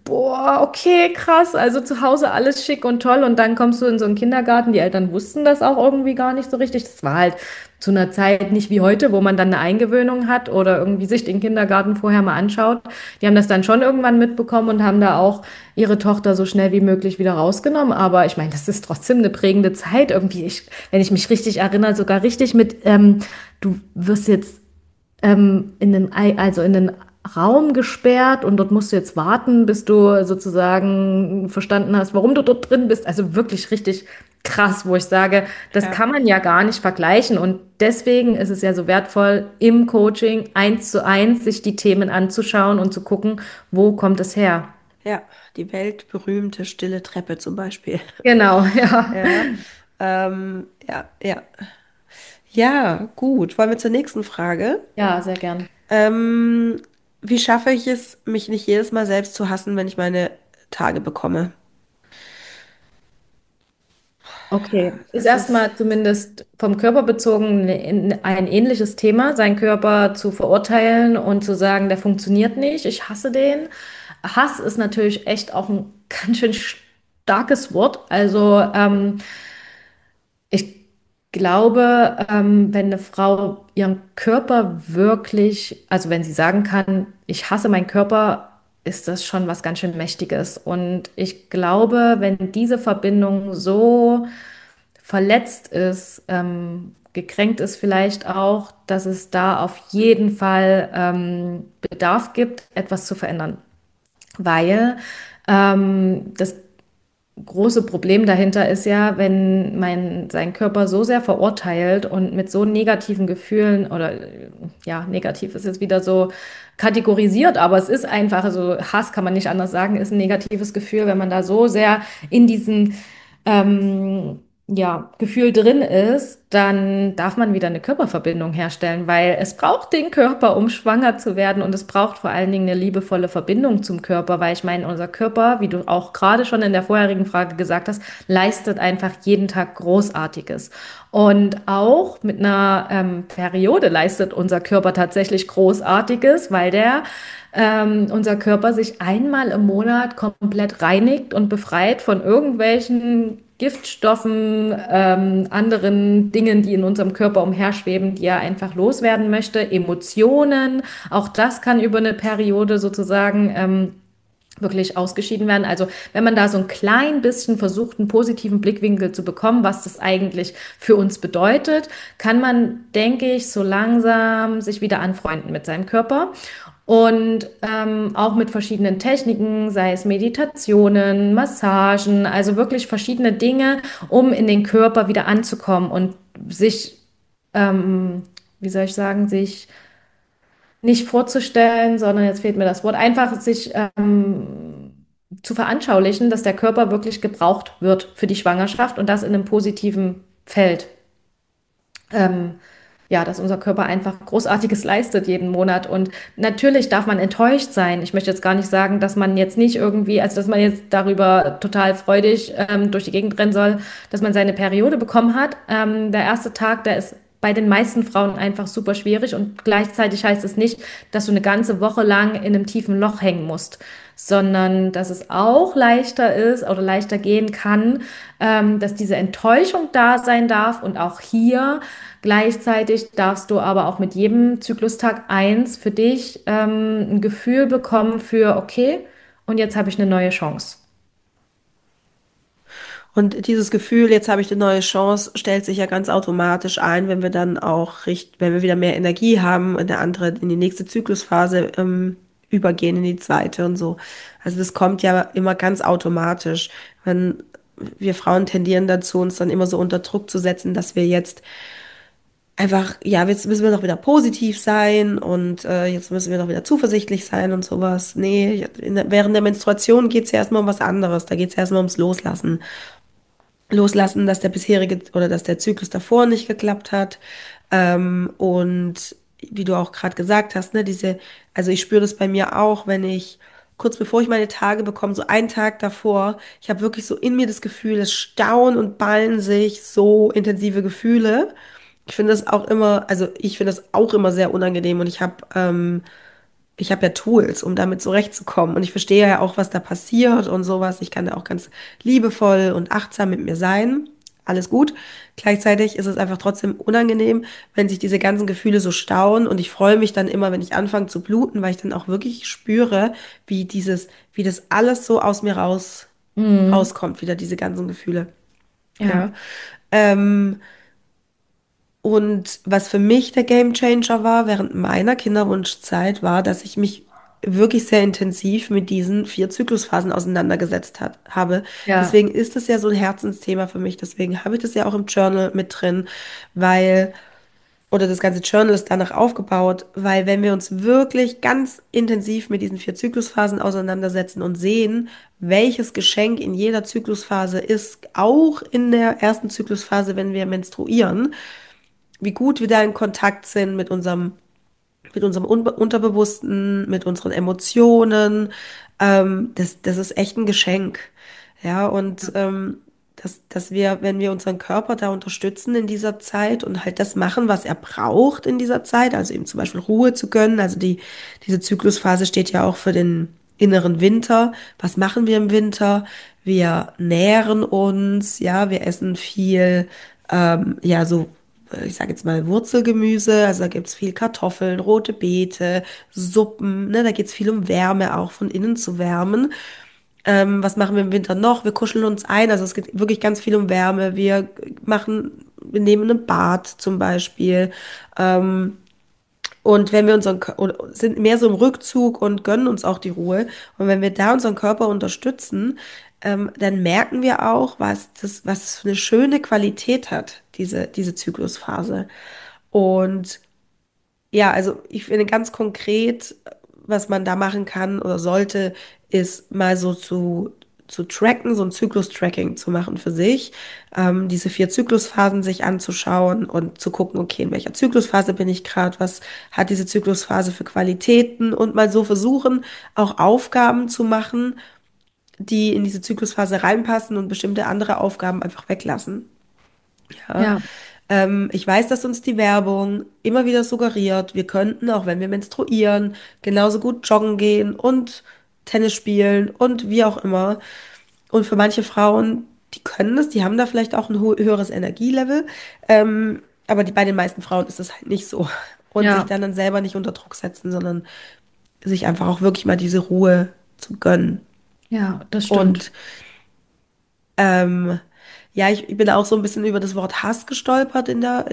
boah, okay, krass, also zu Hause alles schick und toll und dann kommst du in so einen Kindergarten, die Eltern wussten das auch irgendwie gar nicht so richtig. Das war halt zu einer Zeit nicht wie heute, wo man dann eine Eingewöhnung hat oder irgendwie sich den Kindergarten vorher mal anschaut. Die haben das dann schon irgendwann mitbekommen und haben da auch ihre Tochter so schnell wie möglich wieder rausgenommen. Aber ich meine, das ist trotzdem eine prägende Zeit irgendwie. Wenn ich mich richtig erinnere, sogar richtig mit, du wirst jetzt also in den Raum gesperrt und dort musst du jetzt warten, bis du sozusagen verstanden hast, warum du dort drin bist. Also wirklich richtig krass, wo ich sage, das
Ja.
kann man ja gar nicht vergleichen. Und deswegen ist es ja so wertvoll, im Coaching 1:1 sich die Themen anzuschauen und zu gucken, wo kommt es her.
Ja, die weltberühmte stille Treppe zum Beispiel.
Genau, ja.
Ja, ja, ja. Ja, gut. Wollen wir zur nächsten Frage?
Ja, sehr gern.
Ähm, Wie schaffe ich es, mich nicht jedes Mal selbst zu hassen, wenn ich meine Tage bekomme?
Okay, ist
Das ist,
erstmal zumindest vom Körper bezogen ein ähnliches Thema, seinen Körper zu verurteilen und zu sagen, der funktioniert nicht, ich hasse den. Hass ist natürlich echt auch ein ganz schön starkes Wort. Also ich glaube, wenn eine Frau ihren Körper wirklich, also wenn sie sagen kann, ich hasse meinen Körper, ist das schon was ganz schön Mächtiges. Und ich glaube, wenn diese Verbindung so verletzt ist, gekränkt ist vielleicht auch, dass es da auf jeden Fall Bedarf gibt, etwas zu verändern. Weil das große Problem dahinter ist ja, wenn man seinen Körper so sehr verurteilt und mit so negativen Gefühlen oder ja, negativ ist jetzt wieder so kategorisiert, aber es ist einfach, also Hass kann man nicht anders sagen, ist ein negatives Gefühl, wenn man da so sehr in diesen ja, Gefühl drin ist, dann darf man wieder eine Körperverbindung herstellen, weil es braucht den Körper, um schwanger zu werden und es braucht vor allen Dingen eine liebevolle Verbindung zum Körper, weil ich meine, unser Körper, wie du auch gerade schon in der vorherigen Frage gesagt hast, leistet einfach jeden Tag Großartiges. Und auch mit einer Periode leistet unser Körper tatsächlich Großartiges, weil unser Körper sich einmal im Monat komplett reinigt und befreit von irgendwelchen Giftstoffen, anderen Dingen, die in unserem Körper umherschweben, die er einfach loswerden möchte, Emotionen. Auch das kann über eine Periode sozusagen wirklich ausgeschieden werden. Also wenn man da so ein klein bisschen versucht, einen positiven Blickwinkel zu bekommen, was das eigentlich für uns bedeutet, kann man, denke ich, so langsam sich wieder anfreunden mit seinem Körper. Und auch mit verschiedenen Techniken, sei es Meditationen, Massagen, also wirklich verschiedene Dinge, um in den Körper wieder anzukommen und sich, wie soll ich sagen, sich nicht vorzustellen, sondern jetzt fehlt mir das Wort, einfach sich zu veranschaulichen, dass der Körper wirklich gebraucht wird für die Schwangerschaft und das in einem positiven Feld. Ähm, ja, dass unser Körper einfach Großartiges leistet jeden Monat. Und natürlich darf man enttäuscht sein. Ich möchte jetzt gar nicht sagen, dass man jetzt nicht irgendwie, also dass man jetzt darüber total freudig durch die Gegend rennen soll, dass man seine Periode bekommen hat. Der erste Tag, der ist bei den meisten Frauen einfach super schwierig und gleichzeitig heißt es nicht, dass du eine ganze Woche lang in einem tiefen Loch hängen musst, sondern dass es auch leichter ist oder leichter gehen kann, dass diese Enttäuschung da sein darf und auch hier gleichzeitig darfst du aber auch mit jedem Zyklustag eins für dich ein Gefühl bekommen für, okay, und jetzt habe ich eine neue Chance.
und dieses Gefühl, jetzt habe ich eine neue Chance, stellt sich ja ganz automatisch ein, wenn wir dann auch wenn wir wieder mehr Energie haben, in die nächste Zyklusphase, übergehen in die zweite und so. Also das kommt ja immer ganz automatisch. Wenn wir Frauen tendieren dazu, uns dann immer so unter Druck zu setzen, dass wir jetzt einfach, ja, jetzt müssen wir doch wieder positiv sein und jetzt müssen wir doch wieder zuversichtlich sein und sowas. Nee, während der Menstruation geht es ja erstmal um was anderes. Da geht es ja erstmal ums Loslassen. Loslassen, dass der bisherige oder dass der Zyklus davor nicht geklappt hat. Und wie du auch gerade gesagt hast, ne, also ich spüre das bei mir auch, wenn ich kurz bevor ich meine Tage bekomme, so einen Tag davor, ich habe wirklich so in mir das Gefühl, es stauen und ballen sich so intensive Gefühle. Ich finde das auch immer, also ich finde das auch immer sehr unangenehm und ich habe ich habe ja Tools, um damit zurechtzukommen. Und ich verstehe ja auch, was da passiert und sowas. Ich kann da auch ganz liebevoll und achtsam mit mir sein. Alles gut. Gleichzeitig ist es einfach trotzdem unangenehm, wenn sich diese ganzen Gefühle so stauen. Und ich freue mich dann immer, wenn ich anfange zu bluten, weil ich dann auch wirklich spüre, wie das alles so aus mir
Mhm.
rauskommt, wieder diese ganzen Gefühle.
Ja,
Ja. Ähm, und was für mich der Gamechanger war während meiner Kinderwunschzeit, war, dass ich mich wirklich sehr intensiv mit diesen 4 Zyklusphasen auseinandergesetzt habe.
ja,
Deswegen ist es ja so ein Herzensthema für mich. Deswegen habe ich das ja auch im Journal mit drin, weil, oder das ganze Journal ist danach aufgebaut, weil wenn wir uns wirklich ganz intensiv mit diesen 4 Zyklusphasen auseinandersetzen und sehen, welches Geschenk in jeder Zyklusphase ist, auch in der ersten Zyklusphase, wenn wir menstruieren, wie gut wir da in Kontakt sind mit unserem Unterbewussten, mit unseren Emotionen. Das ist echt ein Geschenk. Ja, und dass wir, wenn wir unseren Körper da unterstützen in dieser Zeit und halt das machen, was er braucht in dieser Zeit, also ihm zum Beispiel Ruhe zu gönnen, also diese Zyklusphase steht ja auch für den inneren Winter. Was machen wir im Winter? Wir nähren uns, ja, wir essen viel, ja, so ich sage jetzt mal Wurzelgemüse, also da gibt's viel Kartoffeln, rote Beete, Suppen, ne, da geht's viel um Wärme, auch von innen zu wärmen. Was machen wir im Winter noch? Wir kuscheln uns ein, also es geht wirklich ganz viel um Wärme. Wir nehmen ein Bad zum Beispiel. Und wenn wir oder sind mehr so im Rückzug und gönnen uns auch die Ruhe. Und wenn wir da unseren Körper unterstützen, dann merken wir auch, was es für eine schöne Qualität hat, diese Zyklusphase. Und ja, also ich finde ganz konkret, was man da machen kann oder sollte, ist mal so zu tracken, so ein Zyklus-Tracking zu machen für sich, diese 4 Zyklusphasen sich anzuschauen und zu gucken, okay, in welcher Zyklusphase bin ich gerade, was hat diese Zyklusphase für Qualitäten und mal so versuchen, auch Aufgaben zu machen, die in diese Zyklusphase reinpassen und bestimmte andere Aufgaben einfach weglassen. Ja.
ja,
Ich weiß, dass uns die Werbung immer wieder suggeriert, wir könnten, auch wenn wir menstruieren, genauso gut joggen gehen und Tennis spielen und wie auch immer. Und für manche Frauen, die können es, die haben da vielleicht auch ein höheres Energielevel. Aber bei den meisten Frauen ist es halt nicht so. Und sich
ja,
dann selber nicht unter Druck setzen, sondern sich einfach auch wirklich mal diese Ruhe zu gönnen.
ja, das stimmt.
Und ja, ich bin auch so ein bisschen über das Wort Hass gestolpert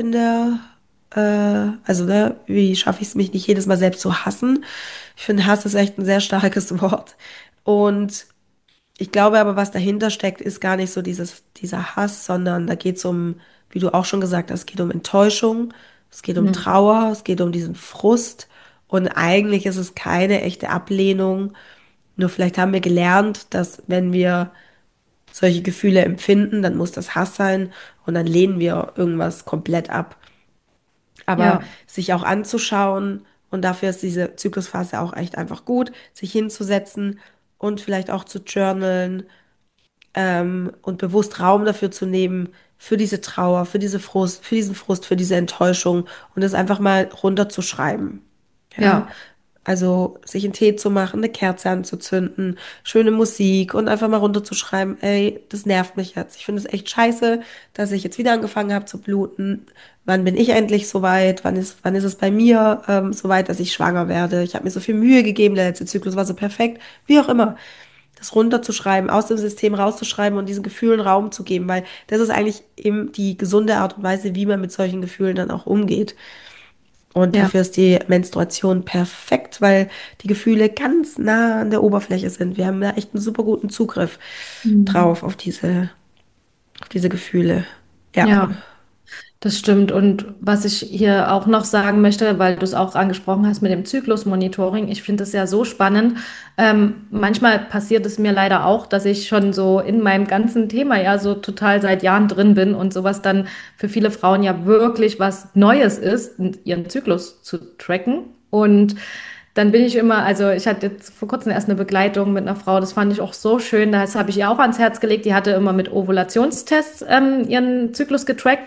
also, ne, wie schaffe ich es mich nicht jedes Mal selbst zu hassen? Ich finde, Hass ist echt ein sehr starkes Wort. Und ich glaube aber, was dahinter steckt, ist gar nicht so dieser Hass, sondern da geht es um, wie du auch schon gesagt hast, es geht um Enttäuschung, es geht um
Mhm.
Trauer, es geht um diesen Frust. Und eigentlich ist es keine echte Ablehnung. Nur vielleicht haben wir gelernt, dass wenn wir solche Gefühle empfinden, dann muss das Hass sein und dann lehnen wir irgendwas komplett ab. Aber
Ja,
sich auch anzuschauen und dafür ist diese Zyklusphase auch echt einfach gut, sich hinzusetzen und vielleicht auch zu journalen, und bewusst Raum dafür zu nehmen, für diese Trauer, für diesen Frust, für diese Enttäuschung und es einfach mal runterzuschreiben. Ja,
ja,
also sich einen Tee zu machen, eine Kerze anzuzünden, schöne Musik und einfach mal runterzuschreiben, ey, das nervt mich jetzt. Ich finde es echt scheiße, dass ich jetzt wieder angefangen habe zu bluten. Wann bin ich endlich soweit? Wann ist es bei mir soweit, dass ich schwanger werde? Ich habe mir so viel Mühe gegeben, der letzte Zyklus war so perfekt, wie auch immer. Das runterzuschreiben, aus dem System rauszuschreiben und diesen Gefühlen Raum zu geben, weil das ist eigentlich eben die gesunde Art und Weise, wie man mit solchen Gefühlen dann auch umgeht. Und
ja.
dafür ist die Menstruation perfekt, weil die Gefühle ganz nah an der Oberfläche sind. Wir haben da echt einen super guten Zugriff
Mhm.
drauf, auf diese Gefühle. Ja.
Ja. Das stimmt. Und was ich hier auch noch sagen möchte, weil du es auch angesprochen hast mit dem Zyklusmonitoring, ich finde es ja so spannend. Manchmal passiert es mir leider auch, dass ich schon so in meinem ganzen Thema ja so total seit Jahren drin bin und sowas dann für viele Frauen ja wirklich was Neues ist, ihren Zyklus zu tracken. Und dann bin ich immer, also ich hatte jetzt vor kurzem erst eine Begleitung mit einer Frau, das fand ich auch so schön, das habe ich ihr auch ans Herz gelegt, die hatte immer mit Ovulationstests ihren Zyklus getrackt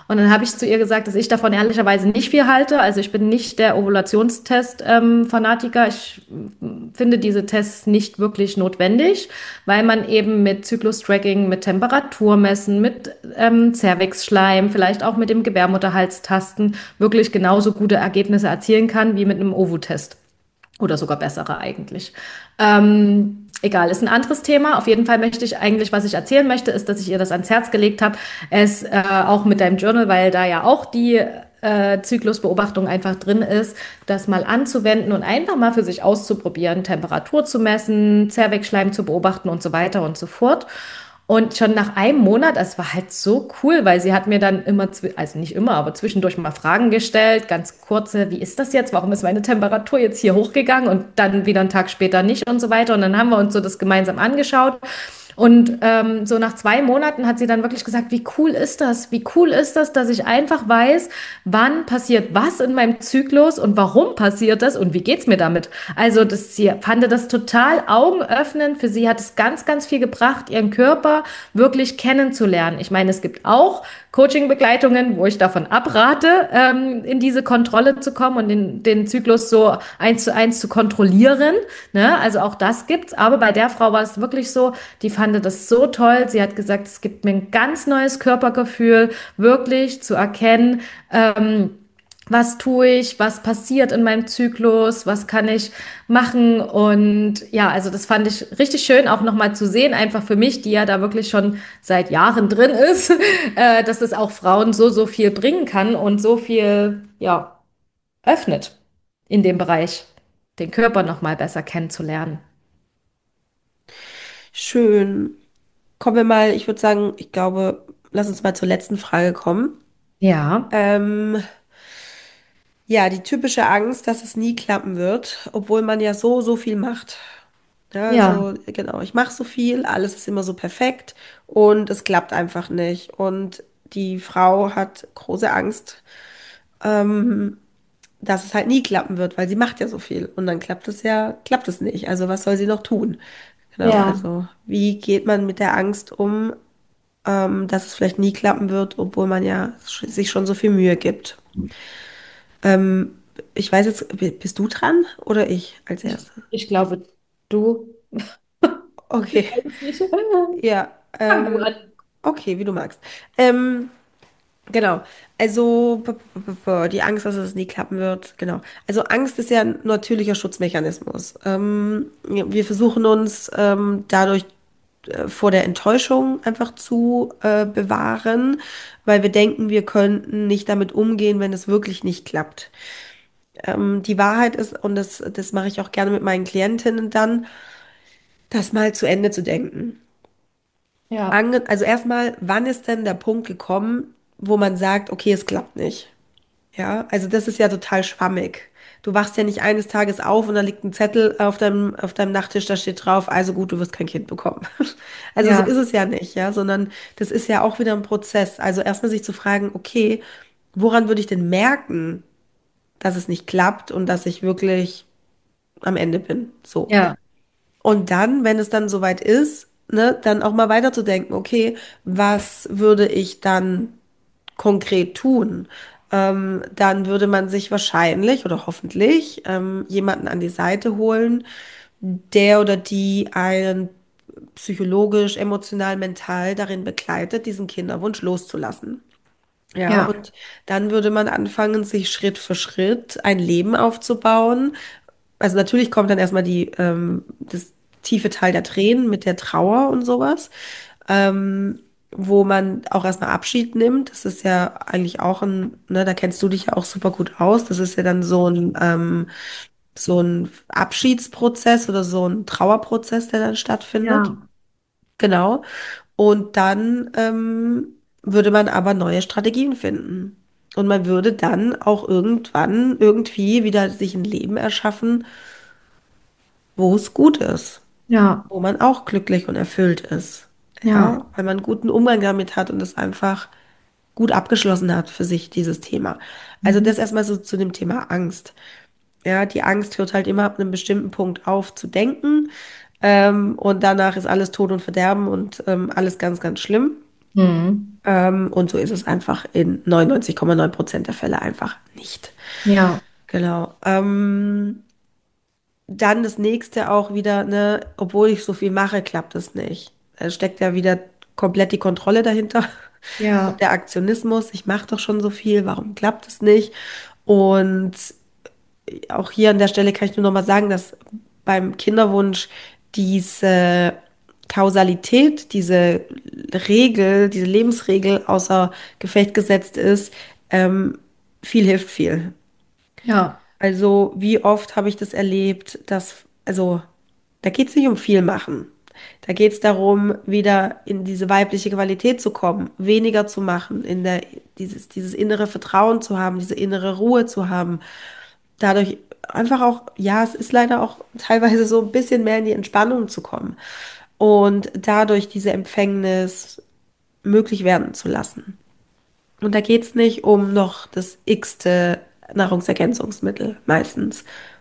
Und dann habe ich zu ihr gesagt, dass ich davon ehrlicherweise nicht viel halte. Also ich bin nicht der Ovulationstest-Fanatiker. Ich finde diese Tests nicht wirklich notwendig, weil man eben mit Zyklus-Tracking, mit Temperaturmessen, mit Zervixschleim, vielleicht auch mit dem Gebärmutterhalstasten wirklich genauso gute Ergebnisse erzielen kann wie mit einem OVU-Test. Oder sogar bessere eigentlich. Egal, ist ein anderes Thema. Auf jeden Fall möchte ich eigentlich, was ich erzählen möchte, ist, dass ich ihr das ans Herz gelegt habe, es auch mit deinem Journal, weil da ja auch die Zyklusbeobachtung einfach drin ist, das mal anzuwenden und einfach mal für sich auszuprobieren, Temperatur zu messen, Zervixschleim zu beobachten und so weiter und so fort. Und schon nach einem Monat, es war halt so cool, weil sie hat mir dann immer, also nicht immer, aber zwischendurch mal Fragen gestellt, ganz kurze, wie ist das jetzt? Warum ist meine Temperatur jetzt hier hochgegangen und dann wieder einen Tag später nicht und so weiter. Und dann haben wir uns so das gemeinsam angeschaut. Und so nach 2 Monaten hat sie dann wirklich gesagt, wie cool ist das? Wie cool ist das, dass ich einfach weiß, wann passiert was in meinem Zyklus und warum passiert das und wie geht's mir damit? Also sie fand das total augenöffnend. Für sie hat es ganz, ganz viel gebracht, ihren Körper wirklich kennenzulernen. Ich meine, es gibt auch Coaching-Begleitungen, wo ich davon abrate, in diese Kontrolle zu kommen und den Zyklus so 1:1 zu kontrollieren. Ne? Also auch das gibt's. Aber bei der Frau war es wirklich so, die fand das so toll. Sie hat gesagt, es gibt mir ein ganz neues Körpergefühl, wirklich zu erkennen, was tue ich, was passiert in meinem Zyklus, was kann ich machen. Und ja, also das fand ich richtig schön, auch nochmal zu sehen, einfach für mich, die ja da wirklich schon seit Jahren drin ist, dass es auch Frauen so, so viel bringen kann und so viel, ja, öffnet in dem Bereich, den Körper nochmal besser kennenzulernen.
Schön. Kommen wir mal, ich würde sagen, ich glaube, lass uns mal zur letzten Frage kommen.
Ja,
Ähm, ja, die typische Angst, dass es nie klappen wird, obwohl man ja so, so viel macht. Ja,
ja,
also genau, ich mache so viel, alles ist immer so perfekt und es klappt einfach nicht. Und die Frau hat große Angst, ähm, dass es halt nie klappen wird, weil sie macht ja so viel und dann klappt es nicht. Also was soll sie noch tun? Genau,
ja,
also wie geht man mit der Angst um, dass es vielleicht nie klappen wird, obwohl man ja sich schon so viel Mühe gibt? Ähm, ich weiß jetzt, bist du dran oder ich als
ich,
Erste?
ich glaube, du.
Okay,
Nicht.
ja,
Fang du an.
okay, wie du magst. Ähm, genau, also die Angst, dass es nie klappen wird, genau. Also Angst ist ja ein natürlicher Schutzmechanismus. Ja, wir versuchen uns dadurch vor der Enttäuschung einfach zu bewahren, weil wir denken, wir könnten nicht damit umgehen, wenn es wirklich nicht klappt. Die Wahrheit ist, und das mache ich auch gerne mit meinen Klientinnen dann, das mal zu Ende zu denken.
Ja,
Also erstmal, wann ist denn der Punkt gekommen, wo man sagt, okay, es klappt nicht? Ja, also das ist ja total schwammig. Du wachst ja nicht eines Tages auf und da liegt ein Zettel auf deinem Nachttisch, da steht drauf, also gut, du wirst kein Kind bekommen. Also so ist
ja,
es ja nicht, ja, sondern das ist ja auch wieder ein Prozess. Also erstmal sich zu fragen, okay, woran würde ich denn merken, dass es nicht klappt und dass ich wirklich am Ende bin? So.
ja,
Und dann, wenn es dann soweit ist, ne, dann auch mal weiterzudenken, okay, was würde ich dann konkret tun? Dann würde man sich wahrscheinlich oder hoffentlich jemanden an die Seite holen, der oder die einen psychologisch, emotional, mental darin begleitet, diesen Kinderwunsch loszulassen. Ja,
ja,
und dann würde man anfangen, sich Schritt für Schritt ein Leben aufzubauen. Also natürlich kommt dann erstmal das tiefe Teil der Tränen mit der Trauer und sowas, wo man auch erstmal Abschied nimmt. Das ist ja eigentlich auch ne, da kennst du dich ja auch super gut aus. Das ist ja dann so ein Abschiedsprozess oder so ein Trauerprozess, der dann stattfindet.
ja,
Genau. Und dann würde man aber neue Strategien finden. Und man würde dann auch irgendwann irgendwie wieder sich ein Leben erschaffen, wo es gut ist,
ja,
wo man auch glücklich und erfüllt ist.
ja,
Ja, weil man einen guten Umgang damit hat und es einfach gut abgeschlossen hat für sich, dieses Thema. Also
mhm.
das erstmal so zu dem Thema Angst. Ja, die Angst hört halt immer ab einem bestimmten Punkt auf zu denken. Und danach ist alles Tod und Verderben und alles ganz, ganz schlimm.
Mhm.
Und so ist es einfach in 99,9% der Fälle einfach nicht.
Ja,
Genau. Dann das nächste auch wieder, ne, obwohl ich so viel mache, klappt es nicht. Da steckt ja wieder komplett die Kontrolle dahinter und
ja,
der Aktionismus. Ich mache doch schon so viel, warum klappt es nicht? Und auch hier an der Stelle kann ich nur noch mal sagen, dass beim Kinderwunsch diese Kausalität, diese Regel, diese Lebensregel außer Gefecht gesetzt ist, ähm, viel hilft viel.
ja,
Also, wie oft habe ich das erlebt, also, da geht es nicht um viel machen. Da geht es darum, wieder in diese weibliche Qualität zu kommen, weniger zu machen, dieses innere Vertrauen zu haben, diese innere Ruhe zu haben. Dadurch einfach auch, ja, es ist leider auch teilweise so ein bisschen mehr in die Entspannung zu kommen und dadurch diese Empfängnis möglich werden zu lassen. Und da geht es nicht um noch das x-te Nahrungsergänzungsmittel meistens.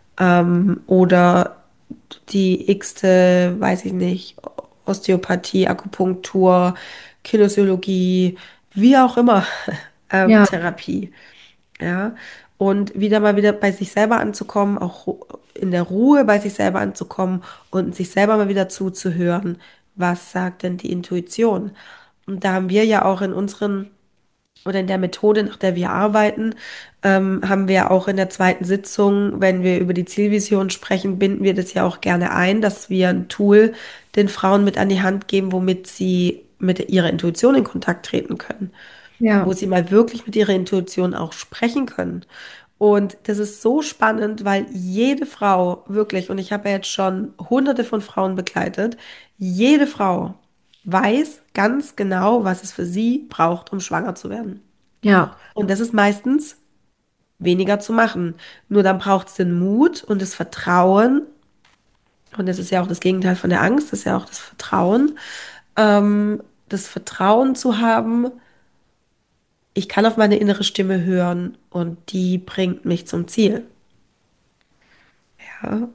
Oder die x-te, weiß ich nicht, Osteopathie, Akupunktur, Kinesiologie, wie auch immer,
ja,
Therapie. Ja. Und wieder mal wieder bei sich selber anzukommen, auch in der Ruhe bei sich selber anzukommen und sich selber mal wieder zuzuhören. Was sagt denn die Intuition? Und da haben wir ja auch in unseren oder in der Methode, nach der wir arbeiten, haben wir auch in der zweiten Sitzung, wenn wir über die Zielvision sprechen, binden wir das ja auch gerne ein, dass wir ein Tool den Frauen mit an die Hand geben, womit sie mit ihrer Intuition in Kontakt treten können, wo
ja,
sie mal wirklich mit ihrer Intuition auch sprechen können. Und das ist so spannend, weil jede Frau wirklich, und ich habe ja jetzt schon hunderte von Frauen begleitet, jede Frau weiß ganz genau, was es für sie braucht, um schwanger zu werden.
ja,
Und das ist meistens weniger zu machen. Nur dann braucht es den Mut und das Vertrauen. Und das ist ja auch das Gegenteil von der Angst, das ist ja auch das Vertrauen. Das Vertrauen zu haben, ich kann auf meine innere Stimme hören und die bringt mich zum Ziel. Ja,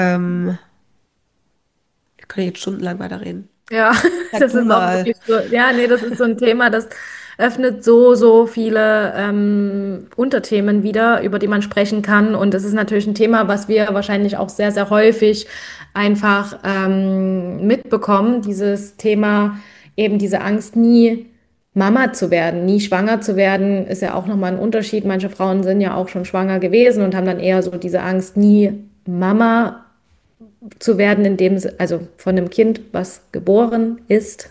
wir können jetzt stundenlang weiterreden.
ja,
Sag
das
du
ist auch
mal.
wirklich so, ja, nee, das ist so ein Thema, das öffnet so, so viele Unterthemen wieder, über die man sprechen kann. Und das ist natürlich ein Thema, was wir wahrscheinlich auch sehr, sehr häufig einfach mitbekommen, dieses Thema, eben diese Angst, nie Mama zu werden, nie schwanger zu werden, ist ja auch nochmal ein Unterschied. Manche Frauen sind ja auch schon schwanger gewesen und haben dann eher so diese Angst, nie Mama zu werden, also von einem Kind, was geboren ist.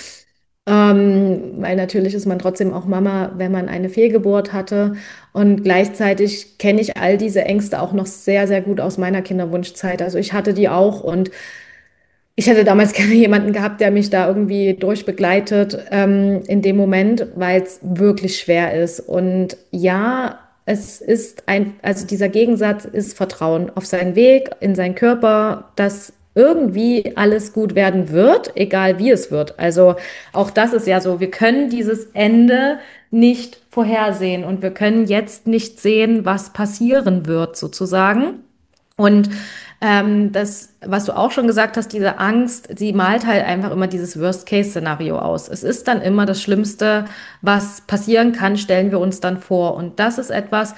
Weil natürlich ist man trotzdem auch Mama, wenn man eine Fehlgeburt hatte. Und gleichzeitig kenne ich all diese Ängste auch noch sehr, sehr gut aus meiner Kinderwunschzeit. Also ich hatte die auch und ich hätte damals gerne jemanden gehabt, der mich da irgendwie durchbegleitet, in dem Moment, weil es wirklich schwer ist. Und ja, es ist also dieser Gegensatz ist Vertrauen auf seinen Weg, in seinen Körper, dass irgendwie alles gut werden wird, egal wie es wird. Also auch das ist ja so, wir können dieses Ende nicht vorhersehen und wir können jetzt nicht sehen, was passieren wird, sozusagen. Und das, was du auch schon gesagt hast, diese Angst, sie malt halt einfach immer dieses Worst-Case-Szenario aus. Es ist dann immer das Schlimmste, was passieren kann, stellen wir uns dann vor. Und das ist etwas,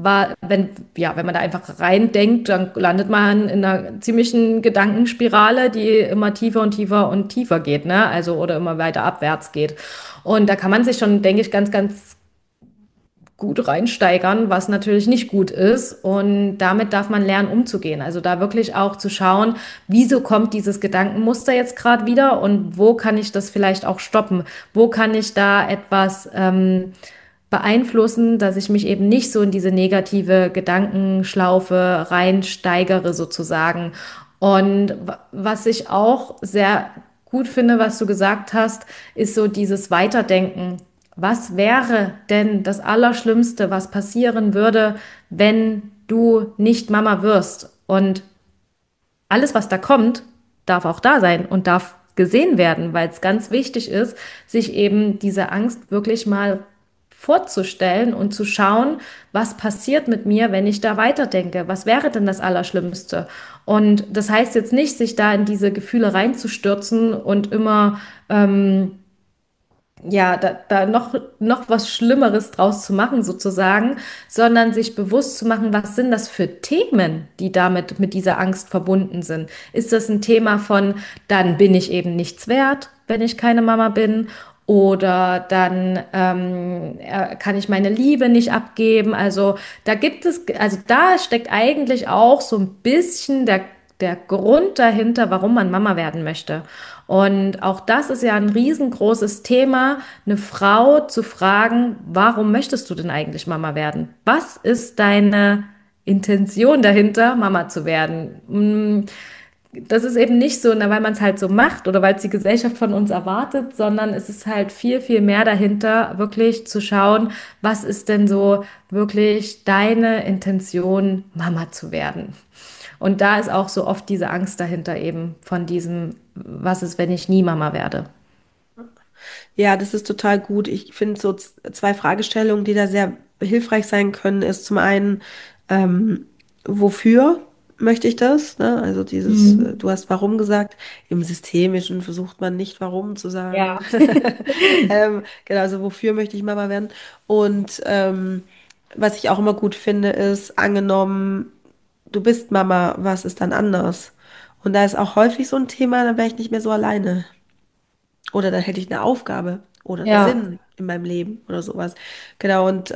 wenn man da einfach reindenkt, dann landet man in einer ziemlichen Gedankenspirale, die immer tiefer und tiefer und tiefer geht, ne? Also, oder immer weiter abwärts geht. Und da kann man sich schon, denke ich, ganz, ganz gut reinsteigern, was natürlich nicht gut ist. Und damit darf man lernen, umzugehen. Also da wirklich auch zu schauen, wieso kommt dieses Gedankenmuster jetzt gerade wieder und wo kann ich das vielleicht auch stoppen? Wo kann ich da etwas beeinflussen, dass ich mich eben nicht so in diese negative Gedankenschlaufe reinsteigere sozusagen. Und was ich auch sehr gut finde, was du gesagt hast, ist so dieses Weiterdenken. Was wäre denn das Allerschlimmste, was passieren würde, wenn du nicht Mama wirst? Und alles, was da kommt, darf auch da sein und darf gesehen werden, weil es ganz wichtig ist, sich eben diese Angst wirklich mal vorzustellen und zu schauen, was passiert mit mir, wenn ich da weiterdenke? Was wäre denn das Allerschlimmste? Und das heißt jetzt nicht, sich da in diese Gefühle reinzustürzen und immer ja, da noch was Schlimmeres draus zu machen, sozusagen, sondern sich bewusst zu machen, was sind das für Themen, die damit mit dieser Angst verbunden sind. Ist das ein Thema von, dann bin ich eben nichts wert, wenn ich keine Mama bin? Oder dann kann ich meine Liebe nicht abgeben. Also also da steckt eigentlich auch so ein bisschen der Grund dahinter, warum man Mama werden möchte. Und auch das ist ja ein riesengroßes Thema, eine Frau zu fragen, warum möchtest du denn eigentlich Mama werden? Was ist deine Intention dahinter, Mama zu werden? Das ist eben nicht so, na, weil man es halt so macht oder weil es die Gesellschaft von uns erwartet, sondern es ist halt viel, viel mehr dahinter, wirklich zu schauen, was ist denn so wirklich deine Intention, Mama zu werden? Und da ist auch so oft diese Angst dahinter eben von diesem, was ist, wenn ich nie Mama werde?
Ja, das ist total gut. Ich finde so zwei Fragestellungen, die da sehr hilfreich sein können, ist zum einen, ähm, wofür möchte ich das? Ne? Also dieses,
Mhm.
du hast warum gesagt. Im Systemischen versucht man nicht warum zu sagen.
Ja.
Genau, also wofür möchte ich Mama werden? Und was ich auch immer gut finde, ist angenommen, du bist Mama, was ist dann anders? Und da ist auch häufig so ein Thema, dann wäre ich nicht mehr so alleine. Oder dann hätte ich eine Aufgabe oder einen
Ja,
Sinn in meinem Leben oder sowas. Genau, und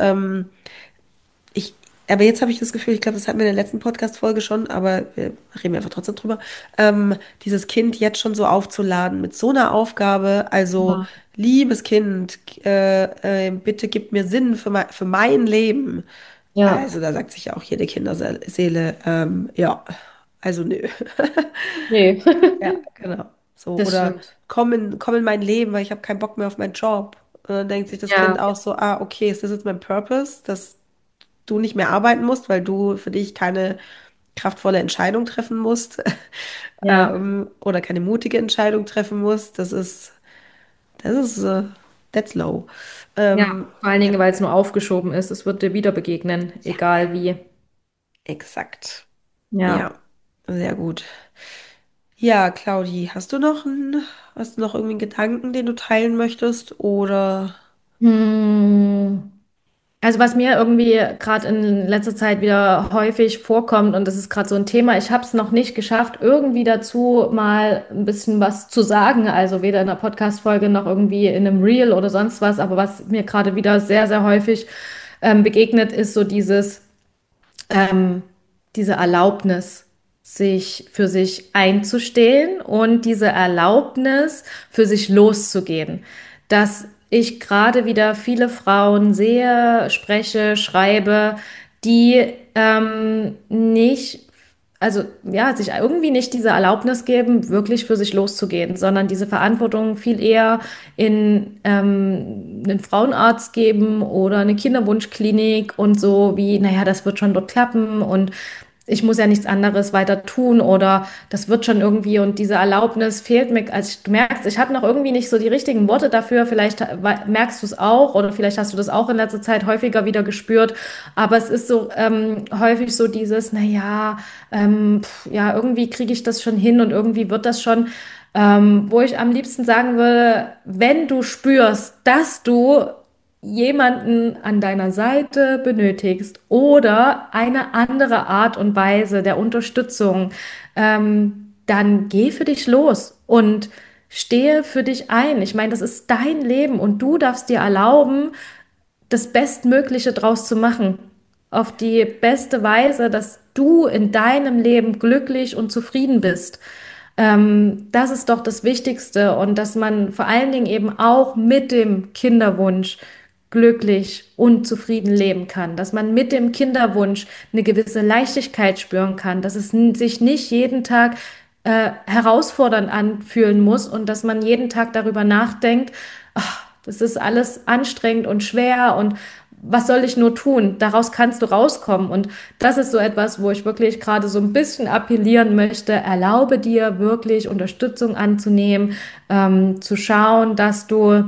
ich, aber jetzt habe ich das Gefühl, ich glaube, das hatten wir in der letzten Podcast-Folge schon, aber wir reden einfach trotzdem drüber, dieses Kind jetzt schon so aufzuladen mit so einer Aufgabe, also
ja,
liebes Kind, bitte gib mir Sinn für mein Leben.
ja,
Also da sagt sich ja auch jede Kinderseele, ja, also nö.
nee,
Ja, genau. So,
das
oder
stimmt.
komm in mein Leben, weil ich habe keinen Bock mehr auf meinen Job. Und dann denkt sich das Kind
Ja,
auch so, ah, okay, ist das jetzt mein Purpose, dass du nicht mehr arbeiten musst, weil du für dich keine kraftvolle Entscheidung treffen musst,
ja,
oder keine mutige Entscheidung treffen musst. Das ist, that's low.
ja. Vor allen
Ja,
Dingen, weil es nur aufgeschoben ist. Es wird dir wieder begegnen,
ja,
egal wie.
exakt.
Ja.
Ja, sehr gut. Ja, Claudi, hast du noch irgendwie einen Gedanken, den du teilen möchtest? Oder
Hm. Also was mir irgendwie gerade in letzter Zeit wieder häufig vorkommt, und das ist gerade so ein Thema, ich habe es noch nicht geschafft, irgendwie dazu mal ein bisschen was zu sagen, also weder in einer Podcast-Folge noch irgendwie in einem Reel oder sonst was, aber was mir gerade wieder sehr, sehr häufig begegnet, ist so ähm, diese Erlaubnis, sich für sich einzustehen und diese Erlaubnis, für sich loszugehen. Dass ich gerade wieder viele Frauen sehe, spreche, schreibe, die nicht, also ja, sich irgendwie nicht diese Erlaubnis geben, wirklich für sich loszugehen, sondern diese Verantwortung viel eher in einen Frauenarzt geben oder eine Kinderwunschklinik und so wie, naja, das wird schon dort klappen und ich muss ja nichts anderes weiter tun oder das wird schon irgendwie und diese Erlaubnis fehlt mir, als du merkst, ich habe noch irgendwie nicht so die richtigen Worte dafür, vielleicht merkst du es auch oder vielleicht hast du das auch in letzter Zeit häufiger wieder gespürt, aber es ist so häufig so dieses, naja, ja, irgendwie kriege ich das schon hin und irgendwie wird das schon, wo ich am liebsten sagen würde, wenn du spürst, dass du jemanden an deiner Seite benötigst oder eine andere Art und Weise der Unterstützung, dann geh für dich los und stehe für dich ein. Ich meine, das ist dein Leben und du darfst dir erlauben, das Bestmögliche draus zu machen. Auf die beste Weise, dass du in deinem Leben glücklich und zufrieden bist. Das ist doch das Wichtigste und dass man vor allen Dingen eben auch mit dem Kinderwunsch glücklich und zufrieden leben kann, dass man mit dem Kinderwunsch eine gewisse Leichtigkeit spüren kann, dass es sich nicht jeden Tag herausfordernd anfühlen muss und dass man jeden Tag darüber nachdenkt, ach, das ist alles anstrengend und schwer und was soll ich nur tun? Daraus kannst du rauskommen. Und das ist so etwas, wo ich wirklich gerade so ein bisschen appellieren möchte. Erlaube dir wirklich Unterstützung anzunehmen, zu schauen, dass du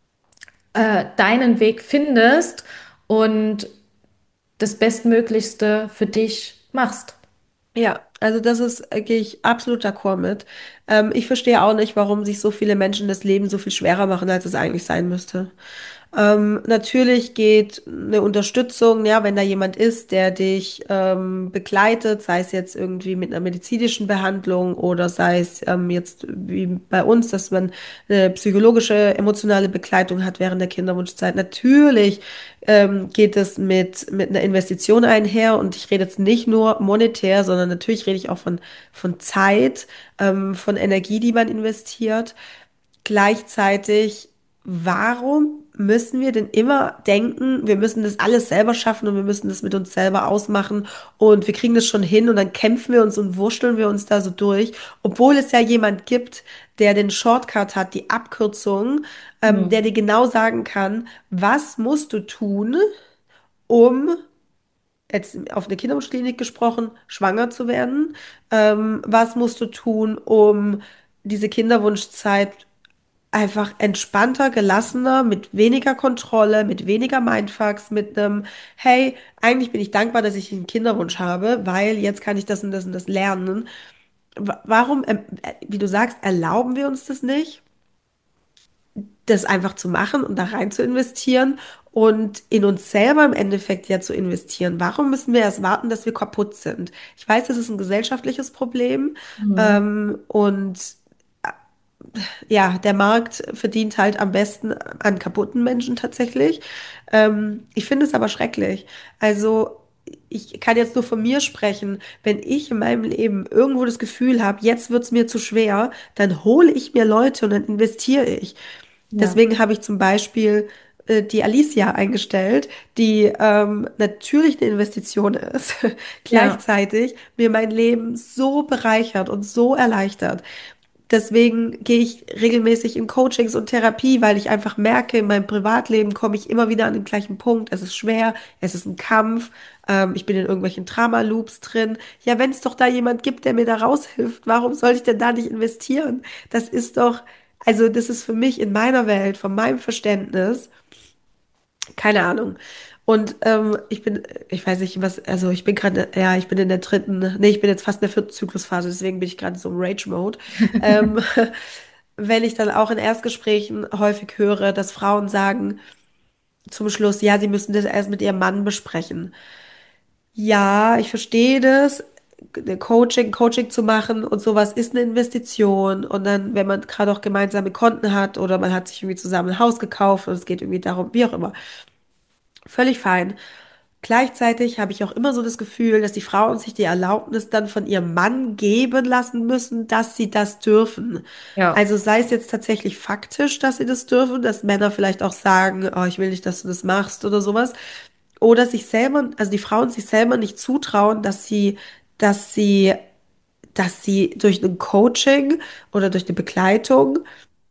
deinen Weg findest und das Bestmöglichste für dich machst.
ja, Also das ist, gehe ich absolut d'accord mit. Ich verstehe auch nicht, warum sich so viele Menschen das Leben so viel schwerer machen, als es eigentlich sein müsste. Natürlich geht eine Unterstützung, ja, wenn da jemand ist, der dich begleitet, sei es jetzt irgendwie mit einer medizinischen Behandlung oder sei es jetzt wie bei uns, dass man eine psychologische, emotionale Begleitung hat während der Kinderwunschzeit. Natürlich geht es mit einer Investition einher und ich rede jetzt nicht nur monetär, sondern natürlich rede ich auch von Zeit, von Energie, die man investiert. Gleichzeitig, warum müssen wir denn immer denken, wir müssen das alles selber schaffen und wir müssen das mit uns selber ausmachen und wir kriegen das schon hin und dann kämpfen wir uns und wurschteln wir uns da so durch, obwohl es ja jemand gibt, der den Shortcut hat, die Abkürzung, der
Hm.
dir genau sagen kann, was musst du tun, um jetzt auf eine Kinderwunschklinik gesprochen, schwanger zu werden? Was musst du tun, um diese Kinderwunschzeit einfach entspannter, gelassener, mit weniger Kontrolle, mit weniger Mindfucks, mit einem, hey, eigentlich bin ich dankbar, dass ich einen Kinderwunsch habe, weil jetzt kann ich das und das und das lernen. Warum, wie du sagst, erlauben wir uns das nicht, das einfach zu machen und da rein zu investieren und in uns selber im Endeffekt ja zu investieren? Warum müssen wir erst warten, dass wir kaputt sind? Ich weiß, das ist ein gesellschaftliches Problem,
Hm.
und ja, der Markt verdient halt am besten an kaputten Menschen tatsächlich. Ich finde es aber schrecklich. Also ich kann jetzt nur von mir sprechen. Wenn ich in meinem Leben irgendwo das Gefühl habe, jetzt wird es mir zu schwer, dann hole ich mir Leute und dann investiere ich.
Ja,
Deswegen habe ich zum Beispiel die Alicia eingestellt, die natürlich eine Investition ist,
ja,
gleichzeitig mir mein Leben so bereichert und so erleichtert. Deswegen gehe ich regelmäßig in Coachings und Therapie, weil ich einfach merke, in meinem Privatleben komme ich immer wieder an den gleichen Punkt. Es ist schwer, es ist ein Kampf, ich bin in irgendwelchen Drama-Loops drin. Ja, wenn es doch da jemand gibt, der mir da raushilft, warum soll ich denn da nicht investieren? Das ist doch, also das ist für mich in meiner Welt, von meinem Verständnis, keine Ahnung. Und ich weiß nicht, was, also ich bin gerade, ja, ich bin in der dritten, nee, ich bin jetzt fast in der vierten Zyklusphase, deswegen bin ich gerade so im Rage-Mode. Ähm, wenn ich dann auch in Erstgesprächen häufig höre, dass Frauen sagen zum Schluss, ja, sie müssen das erst mit ihrem Mann besprechen. Ja, ich verstehe das. Coaching zu machen und sowas ist eine Investition. Und dann, wenn man gerade auch gemeinsame Konten hat oder man hat sich irgendwie zusammen ein Haus gekauft und es geht irgendwie darum, wie auch immer. Völlig fein. Gleichzeitig habe ich auch immer so das Gefühl, dass die Frauen sich die Erlaubnis dann von ihrem Mann geben lassen müssen, dass sie das dürfen.
ja,
Also sei es jetzt tatsächlich faktisch, dass sie das dürfen, dass Männer vielleicht auch sagen, oh, ich will nicht, dass du das machst oder sowas. Oder sich selber, also die Frauen sich selber nicht zutrauen, dass sie, dass sie durch ein Coaching oder durch eine Begleitung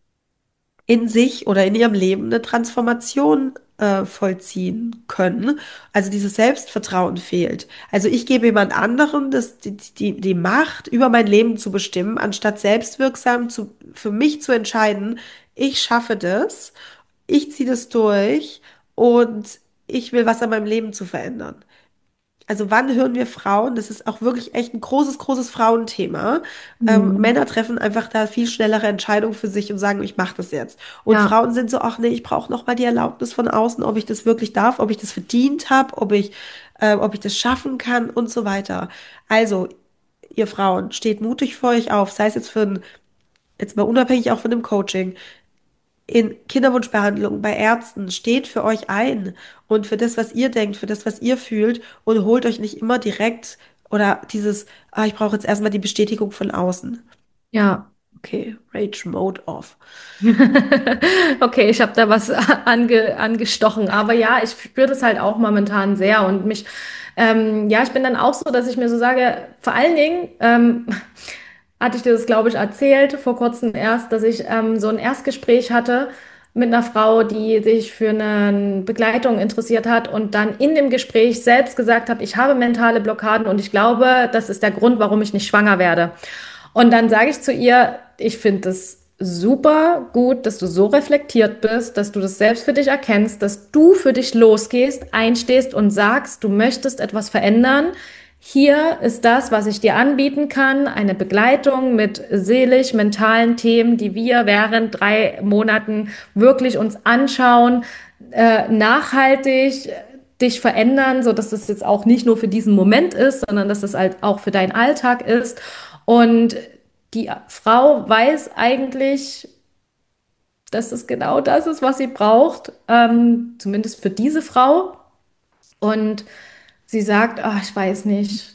in sich oder in ihrem Leben eine Transformation vollziehen können. Also dieses Selbstvertrauen fehlt. Also ich gebe jemand anderem die Macht, über mein Leben zu bestimmen, anstatt selbstwirksam für mich zu entscheiden, ich schaffe das, ich ziehe das durch und ich will was an meinem Leben zu verändern. Also wann hören wir Frauen? Das ist auch wirklich echt ein großes, großes Frauenthema.
hm.
Männer treffen einfach da viel schnellere Entscheidungen für sich und sagen, ich mache das jetzt. Und
Ja,
Frauen sind so, ach nee, ich brauche noch mal die Erlaubnis von außen, ob ich das wirklich darf, ob ich das verdient habe, ob ich das schaffen kann und so weiter. Also, ihr Frauen, steht mutig für euch auf, sei es jetzt jetzt mal unabhängig auch von dem Coaching in Kinderwunschbehandlung bei Ärzten, steht für euch ein und für das, was ihr denkt, für das, was ihr fühlt und holt euch nicht immer direkt oder ich brauche jetzt erstmal die Bestätigung von außen.
ja.
Okay, Rage Mode off.
Okay, ich habe da was angestochen, aber ja, ich spüre das halt auch momentan sehr und ja, ich bin dann auch so, dass ich mir so sage, vor allen Dingen, hatte ich dir das, glaube ich, erzählt, vor kurzem erst, dass ich so ein Erstgespräch hatte mit einer Frau, die sich für eine Begleitung interessiert hat und dann in dem Gespräch selbst gesagt hat, ich habe mentale Blockaden und ich glaube, das ist der Grund, warum ich nicht schwanger werde. Und dann sage ich zu ihr, ich finde es super gut, dass du so reflektiert bist, dass du das selbst für dich erkennst, dass du für dich losgehst, einstehst und sagst, du möchtest etwas verändern. hier ist das, was ich dir anbieten kann, eine Begleitung mit seelisch-mentalen Themen, die wir während 3 Monaten wirklich uns anschauen, nachhaltig dich verändern, so dass das jetzt auch nicht nur für diesen Moment ist, sondern dass das halt auch für deinen Alltag ist. Und die Frau weiß eigentlich, dass es genau das ist, was sie braucht, zumindest für diese Frau. Und sie sagt, ach, ich weiß nicht,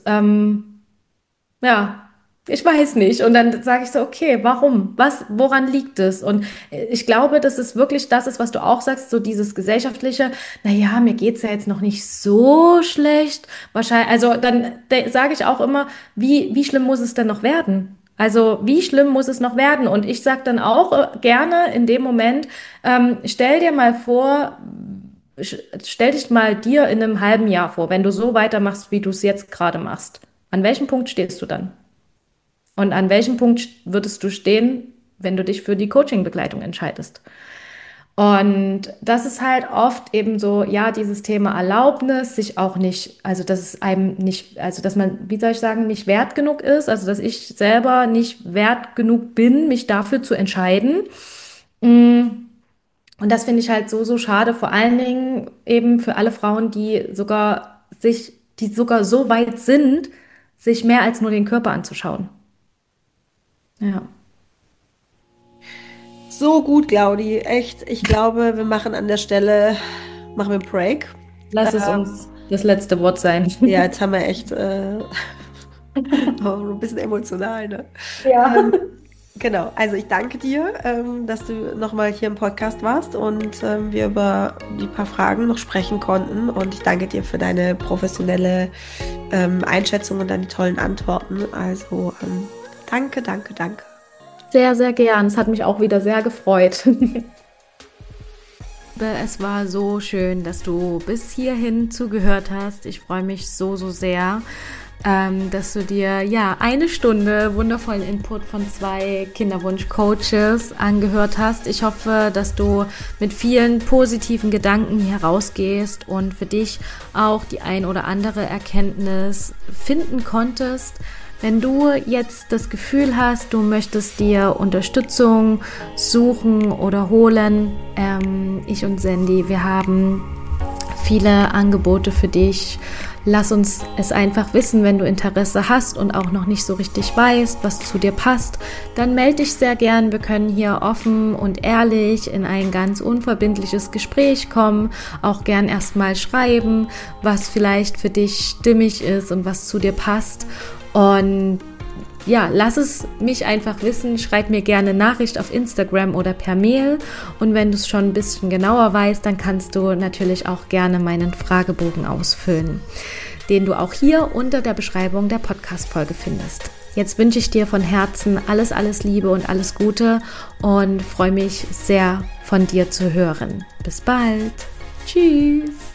ja, ich weiß nicht. Und dann sage ich so, okay, warum? Woran liegt es? Und ich glaube, dass es wirklich das ist, was du auch sagst, so dieses gesellschaftliche, naja, mir geht's ja jetzt noch nicht so schlecht. Wahrscheinlich, also dann sage ich auch immer, wie schlimm muss es denn noch werden? Also wie schlimm muss es noch werden? Und ich sage dann auch gerne in dem Moment, stell dir mal vor, stell dich mal dir in einem halben Jahr vor, wenn du so weitermachst, wie du es jetzt gerade machst. An welchem Punkt stehst du dann? Und an welchem Punkt würdest du stehen, wenn du dich für die Coaching-Begleitung entscheidest? Und das ist halt oft eben so, ja, dieses Thema Erlaubnis, sich auch nicht, also dass es einem nicht, also dass man, wie soll ich sagen, nicht wert genug ist, also dass ich selber nicht wert genug bin, mich dafür zu entscheiden. Und das finde ich halt so schade, vor allen Dingen eben für alle Frauen, die sogar so weit sind, sich mehr als nur den Körper anzuschauen. Ja,
So gut, Claudi. Echt, ich glaube, wir machen an der Stelle, machen wir einen Break.
lass es uns das letzte Wort sein.
Ja, jetzt haben wir echt oh, ein bisschen emotional, ne?
Ja.
Genau, also ich danke dir, dass du nochmal hier im Podcast warst und wir über die paar Fragen noch sprechen konnten. Und ich danke dir für deine professionelle Einschätzung und deine tollen Antworten. Also danke, danke, danke.
Sehr, sehr gern. Es hat mich auch wieder sehr gefreut. Es war so schön, dass du bis hierhin zugehört hast. Ich freue mich so sehr, dass du dir ja 1 Stunde wundervollen Input von 2 Kinderwunsch-Coaches angehört hast. Ich hoffe, dass du mit vielen positiven Gedanken hier rausgehst und für dich auch die ein oder andere Erkenntnis finden konntest. Wenn du jetzt das Gefühl hast, du möchtest dir Unterstützung suchen oder holen, ich und Sandy, wir haben viele Angebote für dich. Lass uns es einfach wissen, wenn du Interesse hast und auch noch nicht so richtig weißt, was zu dir passt, dann melde dich sehr gern. Wir können hier offen und ehrlich in ein ganz unverbindliches Gespräch kommen, auch gern erstmal schreiben, was vielleicht für dich stimmig ist und was zu dir passt. Und ja, lass es mich einfach wissen, schreib mir gerne Nachricht auf Instagram oder per Mail und wenn du es schon ein bisschen genauer weißt, dann kannst du natürlich auch gerne meinen Fragebogen ausfüllen, den du auch hier unter der Beschreibung der Podcast-Folge findest. Jetzt wünsche ich dir von Herzen alles Liebe und alles Gute und freue mich sehr, von dir zu hören. Bis bald. Tschüss.